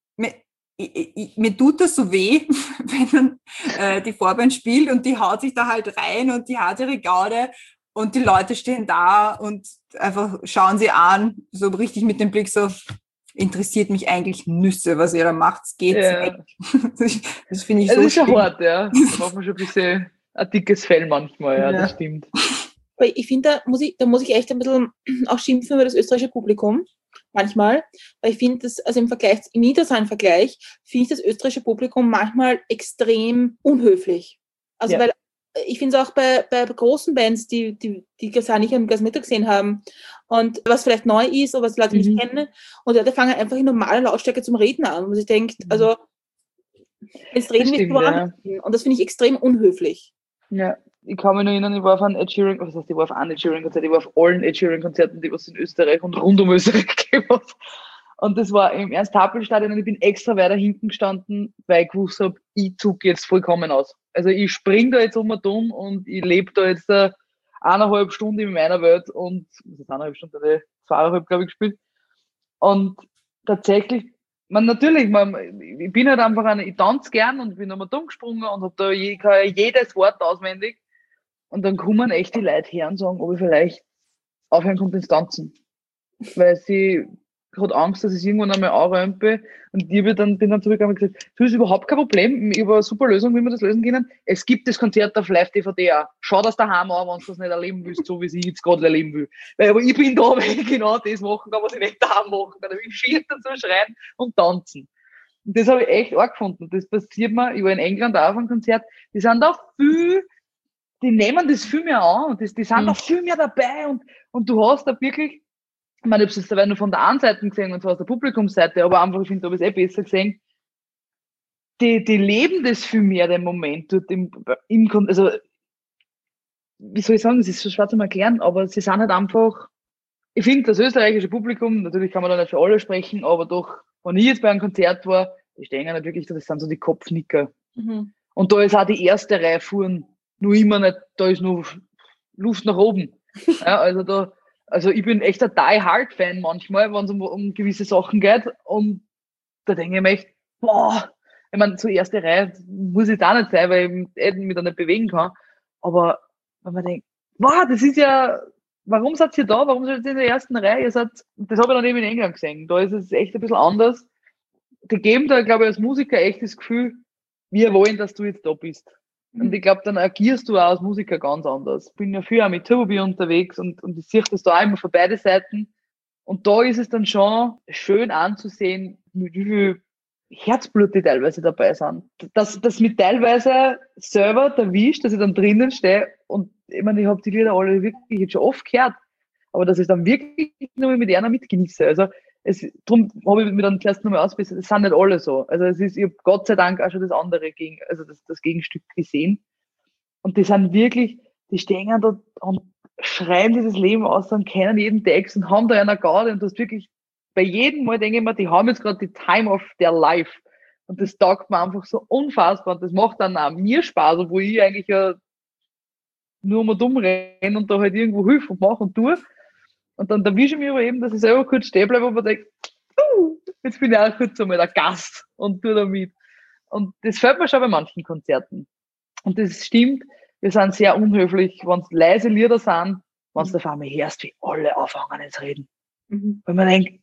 mir tut das so weh, wenn dann die Vorband spielt und die haut sich da halt rein und die hat ihre Gaude und die Leute stehen da und einfach schauen sie an, so richtig mit dem Blick so, interessiert mich eigentlich Nüsse, was ihr da macht. Geht's Ja. weg. Das finde ich Es so ist schon schlimm. hart, ja. Da macht man schon ein bisschen ein dickes Fell manchmal, ja, Ja. das stimmt. Aber ich finde, da muss ich echt ein bisschen auch schimpfen über das österreichische Publikum. Manchmal. Weil ich finde, also im internationalen Vergleich, finde ich das österreichische Publikum manchmal extrem unhöflich. Also, Ja. weil ich finde es auch bei großen Bands, die Gasani und Gasmeter gesehen haben und was vielleicht neu ist oder was die Leute nicht kennen und die Leute fangen einfach in normaler Lautstärke zum Reden an. Und ich denke, also, jetzt reden wir stimmt, woanders hin. Und das finde ich extrem unhöflich. Ja, ich kann mich noch erinnern, ich war auf einem Ed Sheeran, was heißt, ich war auf einem Ed Sheeran Konzert, ich war auf allen Ed Sheeran Konzerten, die es in Österreich und rund um Österreich gegeben hat. Und das war im Ernst-Happel-Stadion und ich bin extra weiter hinten gestanden, weil ich gewusst habe, ich zucke jetzt vollkommen aus. Also ich spring da jetzt um und um und ich lebe da jetzt 1,5 Stunden in meiner Welt und, das ist 1,5 Stunden, 2,5, glaube ich, gespielt. Und tatsächlich, ich bin halt einfach ich tanze gern und bin einmal dumm gesprungen und habe da jedes Wort auswendig. Und dann kommen echt die Leute her und sagen, ob ich vielleicht aufhören konnte ins Tanzen. Weil sie hat Angst, dass ich es irgendwann einmal anrömpe. Und ich bin dann zurückgegangen und gesagt, das ist überhaupt kein Problem. Ich habe eine super Lösung, wie wir das lösen können. Es gibt das Konzert auf Live-DVD auch. Schau das daheim an, wenn du das nicht erleben willst, so wie ich jetzt gerade erleben will. Aber ich bin da, weil ich genau das machen kann, was ich nicht daheim machen kann. Ich schier dazu schreien und tanzen. Und das habe ich echt arg gefunden. Das passiert mir, ich war in England auch auf einem Konzert, die sind da die nehmen das viel mehr an und die sind da viel mehr dabei und du hast da wirklich, ich meine, ich habe es jetzt nur von der einen Seite gesehen und zwar aus der Publikumsseite, aber einfach, ich finde, da habe ich es besser gesehen. Die leben das viel mehr, den Moment dort also, wie soll ich sagen, das ist so schwer zu erklären, aber sie sind halt einfach, ich finde, das österreichische Publikum, natürlich kann man da nicht für alle sprechen, aber doch, wenn ich jetzt bei einem Konzert war, die stehen halt wirklich, das sind so die Kopfnicker. Mhm. Und da ist auch die erste Reihe vorn nur immer nicht, da ist nur Luft nach oben. Ja, also ich bin echt ein Die-Hard-Fan manchmal, wenn es um gewisse Sachen geht. Und da denke ich mir echt, boah, ich meine, zur ersten Reihe muss ich da nicht sein, weil ich mich da nicht bewegen kann. Aber wenn man denkt, boah, das ist ja, warum seid ihr da? Warum seid ihr in der ersten Reihe? Das habe ich dann eben in England gesehen. Da ist es echt ein bisschen anders. Die geben da, glaube ich, als Musiker echt das Gefühl, wir wollen, dass du jetzt da bist. Und ich glaube, dann agierst du auch als Musiker ganz anders. Ich bin ja viel auch mit Tobi unterwegs und ich sehe das da auch immer von beiden Seiten. Und da ist es dann schon schön anzusehen, mit wie viel Herzblut die teilweise dabei sind. Dass mich teilweise selber erwischt, dass ich dann drinnen stehe und ich meine, ich habe die Lieder alle wirklich jetzt schon oft gehört, aber dass ich dann wirklich nur mit einer mitgenieße. Also darum habe ich mir dann zuerst nochmal ausbessert, es sind nicht alle so. Also ich habe Gott sei Dank auch schon das andere das Gegenstück gesehen. Und die sind wirklich, die stehen da und schreien dieses Leben aus und kennen jeden Text und haben da einer Garde und du hast wirklich, bei jedem Mal denke ich mir, die haben jetzt gerade die Time of their life. Und das taugt mir einfach so unfassbar und das macht dann auch mir Spaß, obwohl ich eigentlich ja nur mal dumm renne und da halt irgendwo hilf und mache und tue. Und dann erwische ich mich aber eben, dass ich selber kurz stehen bleibe und mir denke, jetzt bin ich auch kurz einmal der Gast und tue da mit. Und das fällt mir schon bei manchen Konzerten. Und das stimmt, wir sind sehr unhöflich, wenn es leise Lieder sind, wenn es auf einmal hörst, wie alle anfangen zu reden. Weil man denkt,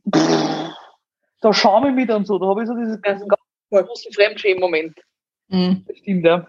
da schaue ich mich dann so, da habe ich so diesen ganz großen Fremdschämen-Moment. Das stimmt, ja.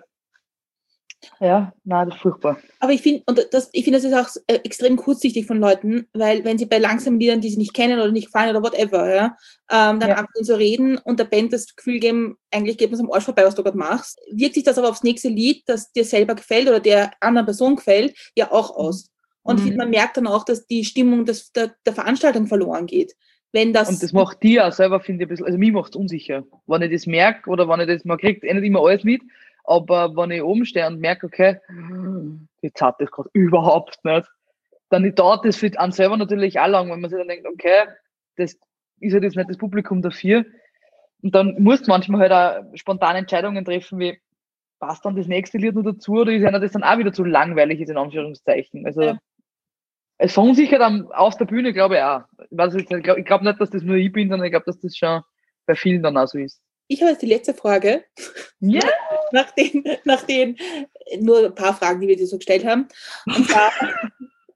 Ja, nein, das ist furchtbar. Aber ich finde, das ist auch extrem kurzsichtig von Leuten, weil wenn sie bei langsamen Liedern, die sie nicht kennen oder nicht gefallen oder whatever, ja, dann anfangen zu reden und der Band das Gefühl geben, eigentlich geht man am Arsch vorbei, was du gerade machst, wirkt sich das aber aufs nächste Lied, das dir selber gefällt oder der anderen Person gefällt, ja auch aus. Und ich finde, man merkt dann auch, dass die Stimmung der Veranstaltung verloren geht. Und das macht die auch selber, finde ich, ein bisschen, also mich macht es unsicher. Wenn ich das merke oder wenn ich das, man kriegt nicht immer alles mit, aber wenn ich oben stehe und merke, okay, jetzt hat das gerade überhaupt nicht, dann dauert das für einen selber natürlich auch lang, wenn man sich dann denkt, okay, das ist halt jetzt nicht das Publikum dafür. Und dann musst du manchmal halt auch spontane Entscheidungen treffen, wie passt dann das nächste Lied noch dazu oder ist einer das dann auch wieder zu langweilig ist, in Anführungszeichen. Also es verunsichert auf der Bühne, glaube ich auch. Ich glaube nicht, dass das nur ich bin, sondern ich glaube, dass das schon bei vielen dann auch so ist. Ich habe jetzt die letzte Frage. Ja. Nach den nur ein paar Fragen, die wir dir so gestellt haben. Und zwar,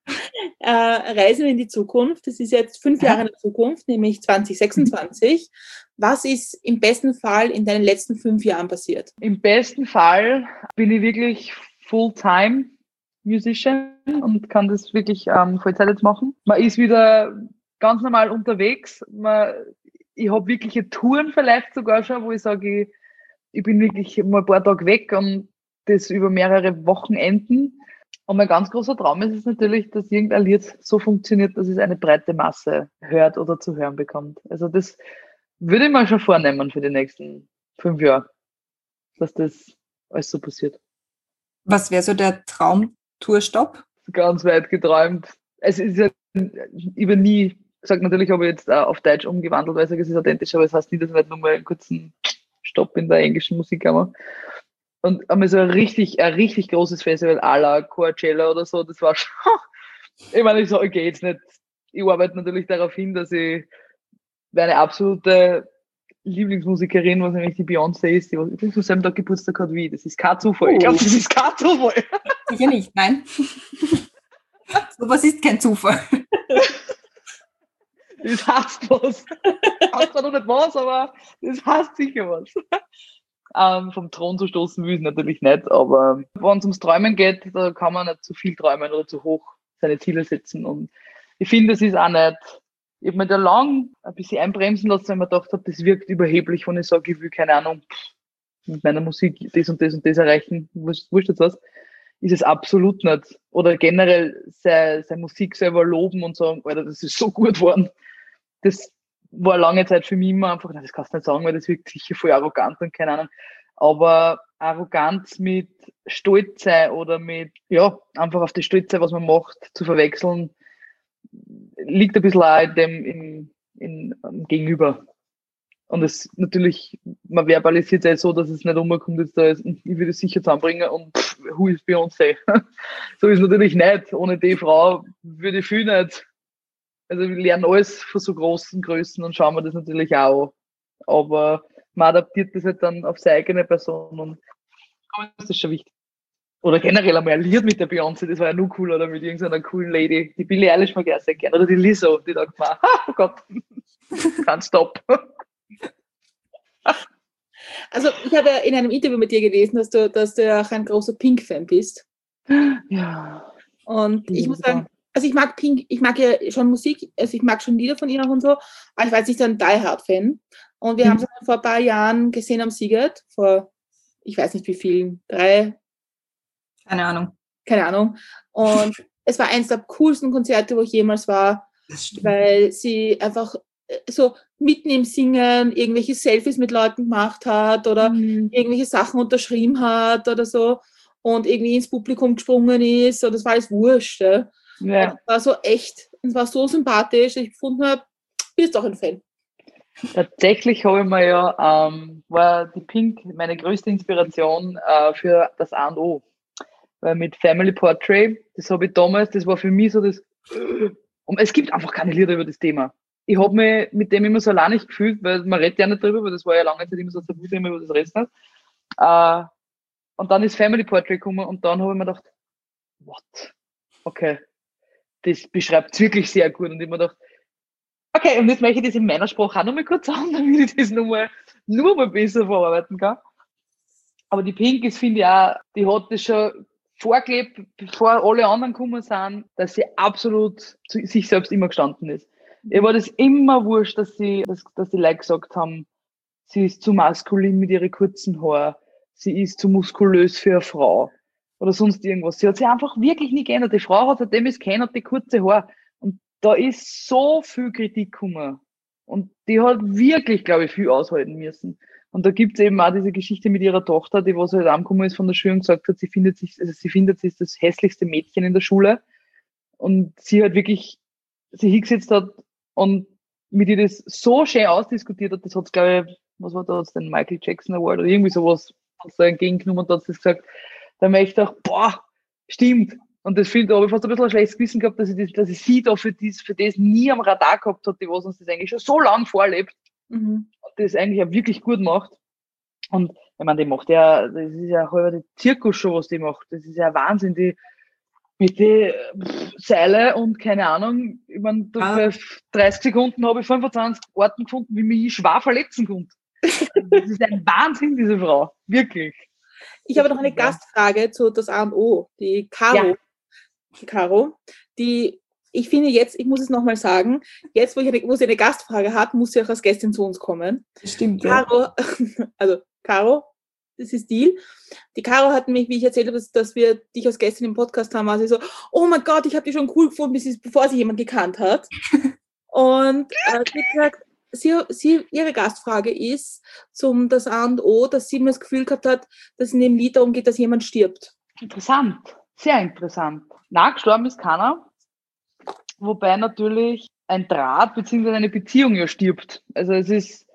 Reisen wir in die Zukunft. Das ist jetzt 5 Jahre in der Zukunft, nämlich 2026. Was ist im besten Fall in deinen letzten 5 Jahren passiert? Im besten Fall bin ich wirklich Fulltime Musician und kann das wirklich Vollzeit jetzt machen. Man ist wieder ganz normal unterwegs. Ich habe wirkliche Touren vielleicht sogar schon, wo ich sage, ich bin wirklich mal ein paar Tage weg und das über mehrere Wochenenden. Und mein ganz großer Traum ist es natürlich, dass irgendein Lied so funktioniert, dass es eine breite Masse hört oder zu hören bekommt. Also das würde ich mir schon vornehmen für die nächsten 5 Jahre, dass das alles so passiert. Was wäre so der Traum-Tourstopp? Ganz weit geträumt. Es ist ja, ich habe nie gesagt, natürlich habe ich jetzt auf Deutsch umgewandelt, weil ich sage, es ist authentisch, aber es heißt nicht, dass ich nicht nochmal einen kurzen Stopp in der englischen Musik habe. Und einmal so ein richtig großes Festival à la Coachella oder so, das war schon, ich meine, ich sage, okay, jetzt nicht, ich arbeite natürlich darauf hin, dass ich meine absolute Lieblingsmusikerin, was nämlich die Beyoncé ist, die übrigens am selben Tag Geburtstag hat wie, das ist kein Zufall. Ich glaube, das ist kein Zufall. Sicher nicht, nein. So was ist kein Zufall. Das heißt was. Ich weiß zwar noch nicht was, aber das heißt sicher was. Vom Thron zu stoßen will ich natürlich nicht, aber wenn es ums Träumen geht, da kann man nicht zu viel träumen oder zu hoch seine Ziele setzen. Und ich finde, das ist auch nicht, ich habe mir da lang ein bisschen einbremsen lassen, weil ich mir gedacht habe, das wirkt überheblich, wenn ich sage, ich will, keine Ahnung, mit meiner Musik das und das und das erreichen, wurscht jetzt was, ist es absolut nicht. Oder generell seine Musik selber loben und sagen, Alter, das ist so gut geworden. Das war lange Zeit für mich immer einfach, das kannst du nicht sagen, weil das wirkt sicher voll arrogant und keine Ahnung. Aber Arroganz mit Stolz sein oder mit, ja, einfach auf das Stolz sein, was man macht, zu verwechseln, liegt ein bisschen auch in dem Gegenüber. Und es natürlich, man verbalisiert es halt so, dass es nicht umkommt, jetzt da ist, ich würde es sicher zusammenbringen und who is Beyoncé? So ist es natürlich nicht. Ohne die Frau würde ich viel nicht. Also wir lernen alles von so großen Größen und schauen wir das natürlich auch an. Aber man adaptiert das halt dann auf seine eigene Person und das ist schon wichtig. Oder generell einmal ein Lied mit der Beyoncé, das war ja nur cool, oder mit irgendeiner coolen Lady. Die Billie Eilish mag ich auch sehr gerne. Oder die Lizzo, die da gemacht hat. Oh Gott, kein Stopp. Also ich habe ja in einem Interview mit dir gelesen, dass du ja auch ein großer Pink-Fan bist. Ja. Und ich muss sagen, also ich mag Pink, ich mag ja schon Musik, also ich mag schon Lieder von ihr und so, aber ich war jetzt nicht so ein Die-Hard-Fan. Und wir haben sie vor ein paar Jahren gesehen am Siegert, vor, ich weiß nicht wie vielen, 3? Keine Ahnung. Keine Ahnung. Und es war eines der coolsten Konzerte, wo ich jemals war, weil sie einfach so mitten im Singen irgendwelche Selfies mit Leuten gemacht hat oder irgendwelche Sachen unterschrieben hat oder so und irgendwie ins Publikum gesprungen ist und das war alles wurscht. Ja. Ja. War so echt, es war so sympathisch, dass ich gefunden habe, bist doch ein Fan. Tatsächlich habe ich mir ja, war die Pink meine größte Inspiration für das A&O. Weil mit Family Portrait, das habe ich damals, das war für mich so das, und es gibt einfach keine Lieder über das Thema. Ich habe mich mit dem immer so alleinig gefühlt, weil man redet ja nicht drüber, weil das war ja lange Zeit immer so ein Tabuthema, über das redest nicht. Und dann ist Family Portrait gekommen und dann habe ich mir gedacht, what? Okay, das beschreibt es wirklich sehr gut. Und ich habe mir gedacht, okay, und jetzt möchte ich das in meiner Sprache auch nochmal kurz sagen, damit ich das nur mal besser verarbeiten kann. Aber die Pink ist, finde ich auch, die hat das schon vorgelebt, bevor alle anderen gekommen sind, dass sie absolut zu sich selbst immer gestanden ist. Ihr war das immer wurscht, dass die Leute gesagt haben, sie ist zu maskulin mit ihren kurzen Haaren, sie ist zu muskulös für eine Frau oder sonst irgendwas. Sie hat sich einfach wirklich nie geändert. Die Frau hat, seitdem es kennt, hat die kurze Haare. Und da ist so viel Kritik gekommen. Und die hat wirklich, glaube ich, viel aushalten müssen. Und da gibt es eben auch diese Geschichte mit ihrer Tochter, die was halt angekommen ist von der Schule und gesagt hat, sie findet, sie ist das hässlichste Mädchen in der Schule. Und sie halt wirklich, sie hingesetzt hat und mit ihr das so schön ausdiskutiert hat, das hat es, glaube ich, was war das, den Michael Jackson Award oder irgendwie sowas, hat es da entgegengenommen und hat das gesagt, da habe ich gedacht, boah, stimmt. Und das finde ich, da habe ich fast ein bisschen ein schlechtes Gewissen gehabt, dass ich sie da für das nie am Radar gehabt hat, die was uns das eigentlich schon so lange vorlebt. Und das eigentlich auch wirklich gut macht. Und ich meine, die macht ja, das ist ja halber die Zirkusshow, was die macht. Das ist ja Wahnsinn. Die Mit den Seile und keine Ahnung, ich meine, bei 30 Sekunden habe ich 25 Orten gefunden, wie mich schwer verletzen konnte. Das ist ein Wahnsinn, diese Frau. Wirklich. Ich habe noch eine Gastfrage zu das A und O. Die Caro. Ja. Die Caro, die, ich finde jetzt, ich muss es nochmal sagen, jetzt, wo sie eine Gastfrage hat, muss sie auch als Gästin zu uns kommen. Stimmt, Caro, also Caro, das ist Deal. Die Caro hat mich, wie ich erzählt habe, dass wir dich als Gästin im Podcast haben, war sie so, oh mein Gott, ich habe die schon cool gefunden, bevor sie jemand gekannt hat. Und sie hat gesagt, ihre Gastfrage ist zum das A und O, dass sie immer das Gefühl gehabt hat, dass es in dem Lied darum geht, dass jemand stirbt. Interessant, sehr interessant. Na, gestorben ist keiner, wobei natürlich ein Draht bzw. eine Beziehung ja stirbt. Also eine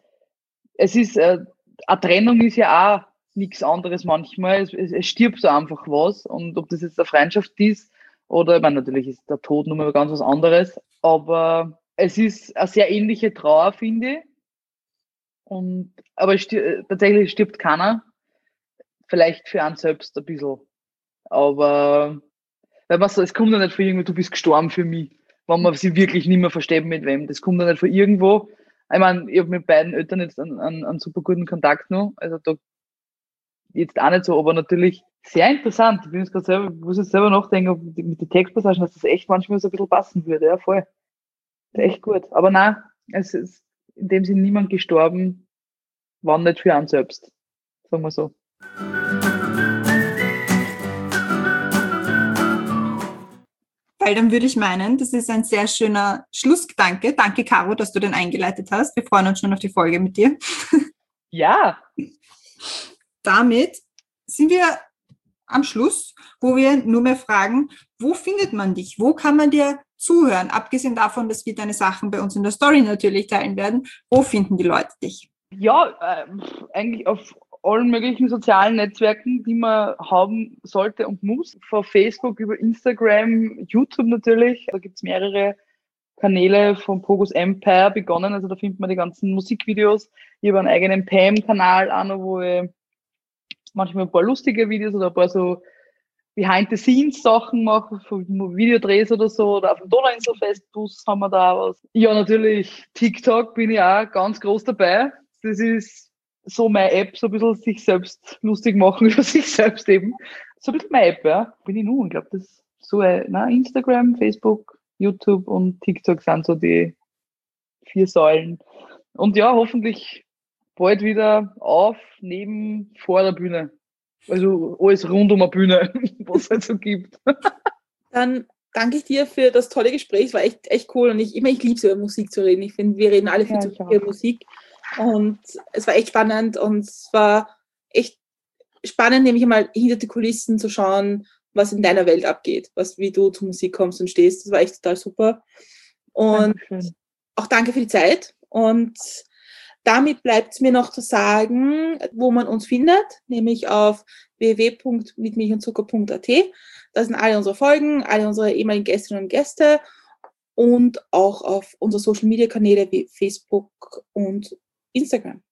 Trennung ist ja auch nichts anderes manchmal. Es stirbt so einfach was. Und ob das jetzt eine Freundschaft ist oder, ich meine, natürlich ist der Tod nochmal ganz was anderes, aber es ist eine sehr ähnliche Trauer, finde ich. Aber tatsächlich stirbt keiner. Vielleicht für einen selbst ein bisschen. Aber weil man so, es kommt ja nicht von irgendwo, du bist gestorben für mich, wenn man sich wirklich nicht mehr versteht mit wem. Das kommt ja nicht von irgendwo. Ich meine, ich habe mit beiden Eltern jetzt einen super guten Kontakt noch. Also da jetzt auch nicht so, aber natürlich sehr interessant. Ich bin jetzt gerade selber, muss jetzt selber nachdenken, ob mit den Textpassagen, dass das echt manchmal so ein bisschen passen würde. Ja, voll. Das ist echt gut. Aber nein, es ist in dem Sinne niemand gestorben, war nicht für einen selbst. Sagen wir so. Weil dann würde ich meinen, das ist ein sehr schöner Schlussgedanke. Danke, Caro, dass du den eingeleitet hast. Wir freuen uns schon auf die Folge mit dir. Ja. Damit sind wir am Schluss, wo wir nur mehr fragen, wo findet man dich? Wo kann man dir zuhören? Abgesehen davon, dass wir deine Sachen bei uns in der Story natürlich teilen werden. Wo finden die Leute dich? Ja, eigentlich auf allen möglichen sozialen Netzwerken, die man haben sollte und muss. Von Facebook über Instagram, YouTube natürlich. Da gibt's mehrere Kanäle von Pogus Empire begonnen. Also da findet man die ganzen Musikvideos. Ich habe einen eigenen Pam-Kanal auch noch, wo ich manchmal ein paar lustige Videos oder ein paar so Behind-the-Scenes-Sachen mache, von Videodrehs oder so. Oder auf dem Donauinselfestbus haben wir da was. Ja, natürlich TikTok bin ich auch ganz groß dabei. Das ist so meine App, so ein bisschen sich selbst lustig machen über sich selbst eben. So ein bisschen meine App, ja. Bin ich nun. Ich glaube, das ist so Instagram, Facebook, YouTube und TikTok sind so die 4 Säulen. Und ja, hoffentlich bald wieder vor der Bühne. Also alles rund um eine Bühne, was es halt so gibt. Dann danke ich dir für das tolle Gespräch. Es war echt cool. Und ich liebe es, über Musik zu reden. Ich finde, wir reden alle viel zu viel über Musik. Und es war echt spannend. Und es war echt spannend, nämlich einmal hinter die Kulissen zu schauen, was in deiner Welt abgeht, wie du zur Musik kommst und stehst. Das war echt total super. Und Dankeschön. Auch danke für die Zeit. Und damit bleibt es mir noch zu sagen, wo man uns findet, nämlich auf www.mitmilchundzucker.at. Da sind alle unsere Folgen, alle unsere ehemaligen Gästinnen und Gäste und auch auf unsere Social-Media-Kanäle wie Facebook und Instagram.